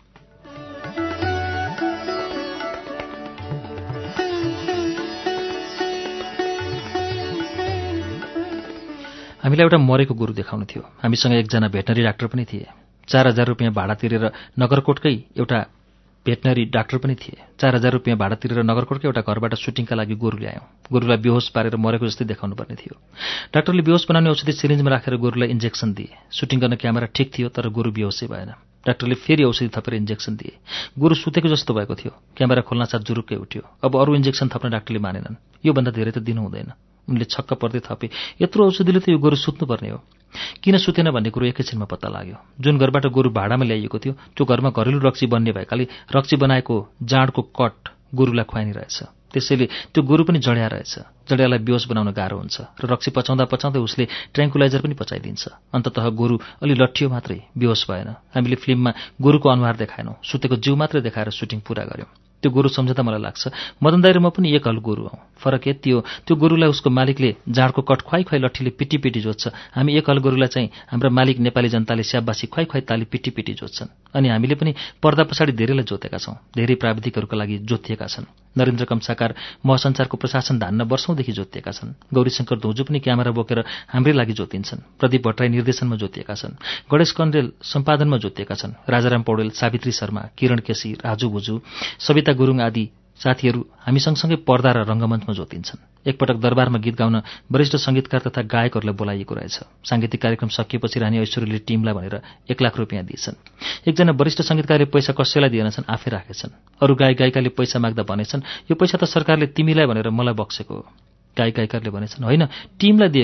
हामीलाई एउटा मरेको गोरु देखाउनु थियो। हामीसँग एकजना भेटनरी डाक्टर पनि थिए। 4000 रुपियाँ भाडा तिरेर नगरकोटकै एउटा भेटनरी डाक्टर पनि थिए। 4000 रुपियाँ भाडा तिरेर नगरकोटकै एउटा घरबाट सुटिङका लागि गोरु ल्यायौँ। गोरुलाई बेहोस पारेर मरेको जस्तै देखाउनु पर्ने थियो। डाक्टरले बेहोस बनाउने औषधि सिरिन्जमा राखेर गोरुलाई इन्जेक्सन दिए। सुटिङ गर्न क्यामेरा ठिक थियो, तर गोरु बेहोसै भएन। डाक्टरले फेरि औषधि थपेर इन्जेक्सन दिए। गोरु सुतेको जस्तो भएको थियो। क्यामेरा खोल्नासाथ जुरुक्कै उठ्यो। अब अरू इन्जेक्सन थप्न डाक्टरले मानेनन्। योभन्दा धेरै त दिनु हुँदैन। उनले छक्क पर्दै थपे, यत्रो औषधिले त यो गोरु सुत्नुपर्ने हो। किन सुतेन भन्ने कुरो एकैछिनमा पत्ता लाग्यो। जुन घरबाट गोरु भाडामा ल्याइएको थियो त्यो घरमा घरेलु रक्सी बन्ने भएकाले रक्सी बनाएको जाँडको कट गोरुलाई खुवाइने रहेछ। त्यसैले त्यो गोरु पनि जड्या रहेछ। जड्यालाई बेहोस बनाउन गाह्रो हुन्छ र रक्सी पचाउँदा उसले ट्र्याङ्कुलाइजर पनि पचाइदिन्छ। अन्ततः गोरु अलि लट्ठियो मात्रै, बेहोस भएन। हामीले फिल्ममा गोरुको अनुहार देखाएनौँ, सुतेको जिउ मात्रै देखाएर सुटिङ पूरा गर्यौँ। त्यो गोरु सम्झँदा मलाई लाग्छ मदन दाइ र म पनि एक हल गोरु हौँ। फरक यति हो, त्यो गोरुलाई उसको मालिकले जाँडको कट खुवाई लट्ठीले पिटी जोत्छ। हामी एक हल गोरुलाई चाहिँ हाम्रा मालिक नेपाली जनताले स्याबासी खुवाई ताली पिटी जोत्छन्। अनि हामीले पनि पर्दा पछाडि धेरैलाई जोतेका छौँ। धेरै प्राविधिकहरूका लागि जोतिएका छन्। नरेन्द्र कम्साकार महसञ्चारको प्रशासन धान्न वर्षौंदेखि जोतिएका छन्। गौरीशङ्कर धौजु पनि क्यामेरा बोकेर हाम्रै लागि जोतिन्छन्। प्रदीप भट्टराई निर्देशनमा जोतिएका छन्। गणेश कन्डेल सम्पादनमा जोतिएका छन्। राजाराम पौडेल, सावित्री शर्मा, किरण केसी, राजु भुजु, सविता गुरुङ आदि साथीहरू हामी सँगसँगै पर्दा र रङ्गमञ्चमा जोतिन्छन्। एकपटक दरबारमा गीत गाउन वरिष्ठ सङ्गीतकार तथा गायकहरूलाई बोलाइएको रहेछ। साङ्गीतिक कार्यक्रम सकिएपछि रानी ऐश्वर्यले टिमलाई भनेर 1 लाख रुपियाँ दिएछन्। एकजना वरिष्ठ सङ्गीतकारले पैसा कसैलाई दिएनछन्, आफै राखेछन्। अरू गायकगायिकाले पैसा माग्दा भनेछन्, यो पैसा त सरकारले तिमीलाई भनेर मलाई बक्सेको हो। गायकगायिकाले भनेछन्, होइन, टिमलाई दिएको हो।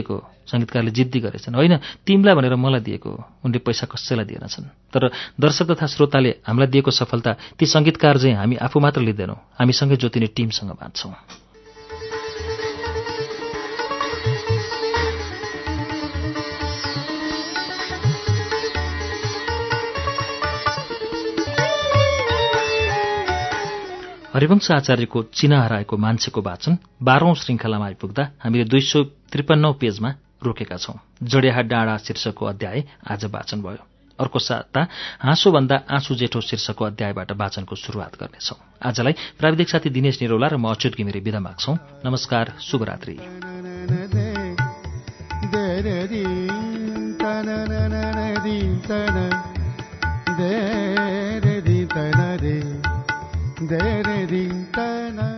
संगीतकारले जिद्दी गरेछन्। होइन, तिमीलाई भनेर मलाई दिएको हो। उनले पैसा कसैलाई दिएनछन्। तर दर्शक तथा श्रोताले हामीलाई दिएको सफलता ती संगीतकार चाहिँ हामी आफू मात्र लिँदैनौँ, हामीसँगै जोतिने टिमसँग बाँच्छौँ। हरिवंश आचार्यको चिना हराएको मान्छेको वाचन 12औं श्रृङ्खलामा आइपुग्दा हामीले 253 पेजमा रोकेका छौं। जडियाहा डाँडा शीर्षकको अध्याय आज वाचन भयो। अर्को साता हाँसोभन्दा आँसु जेठो शीर्षकको अध्यायबाट वाचनको सुरुवात गर्नेछौं। आजलाई प्राविधिक साथी दिनेश निरौला र म अच्युत घिमिरे बिदा माग्छौं। नमस्कार, शुभरात्रि।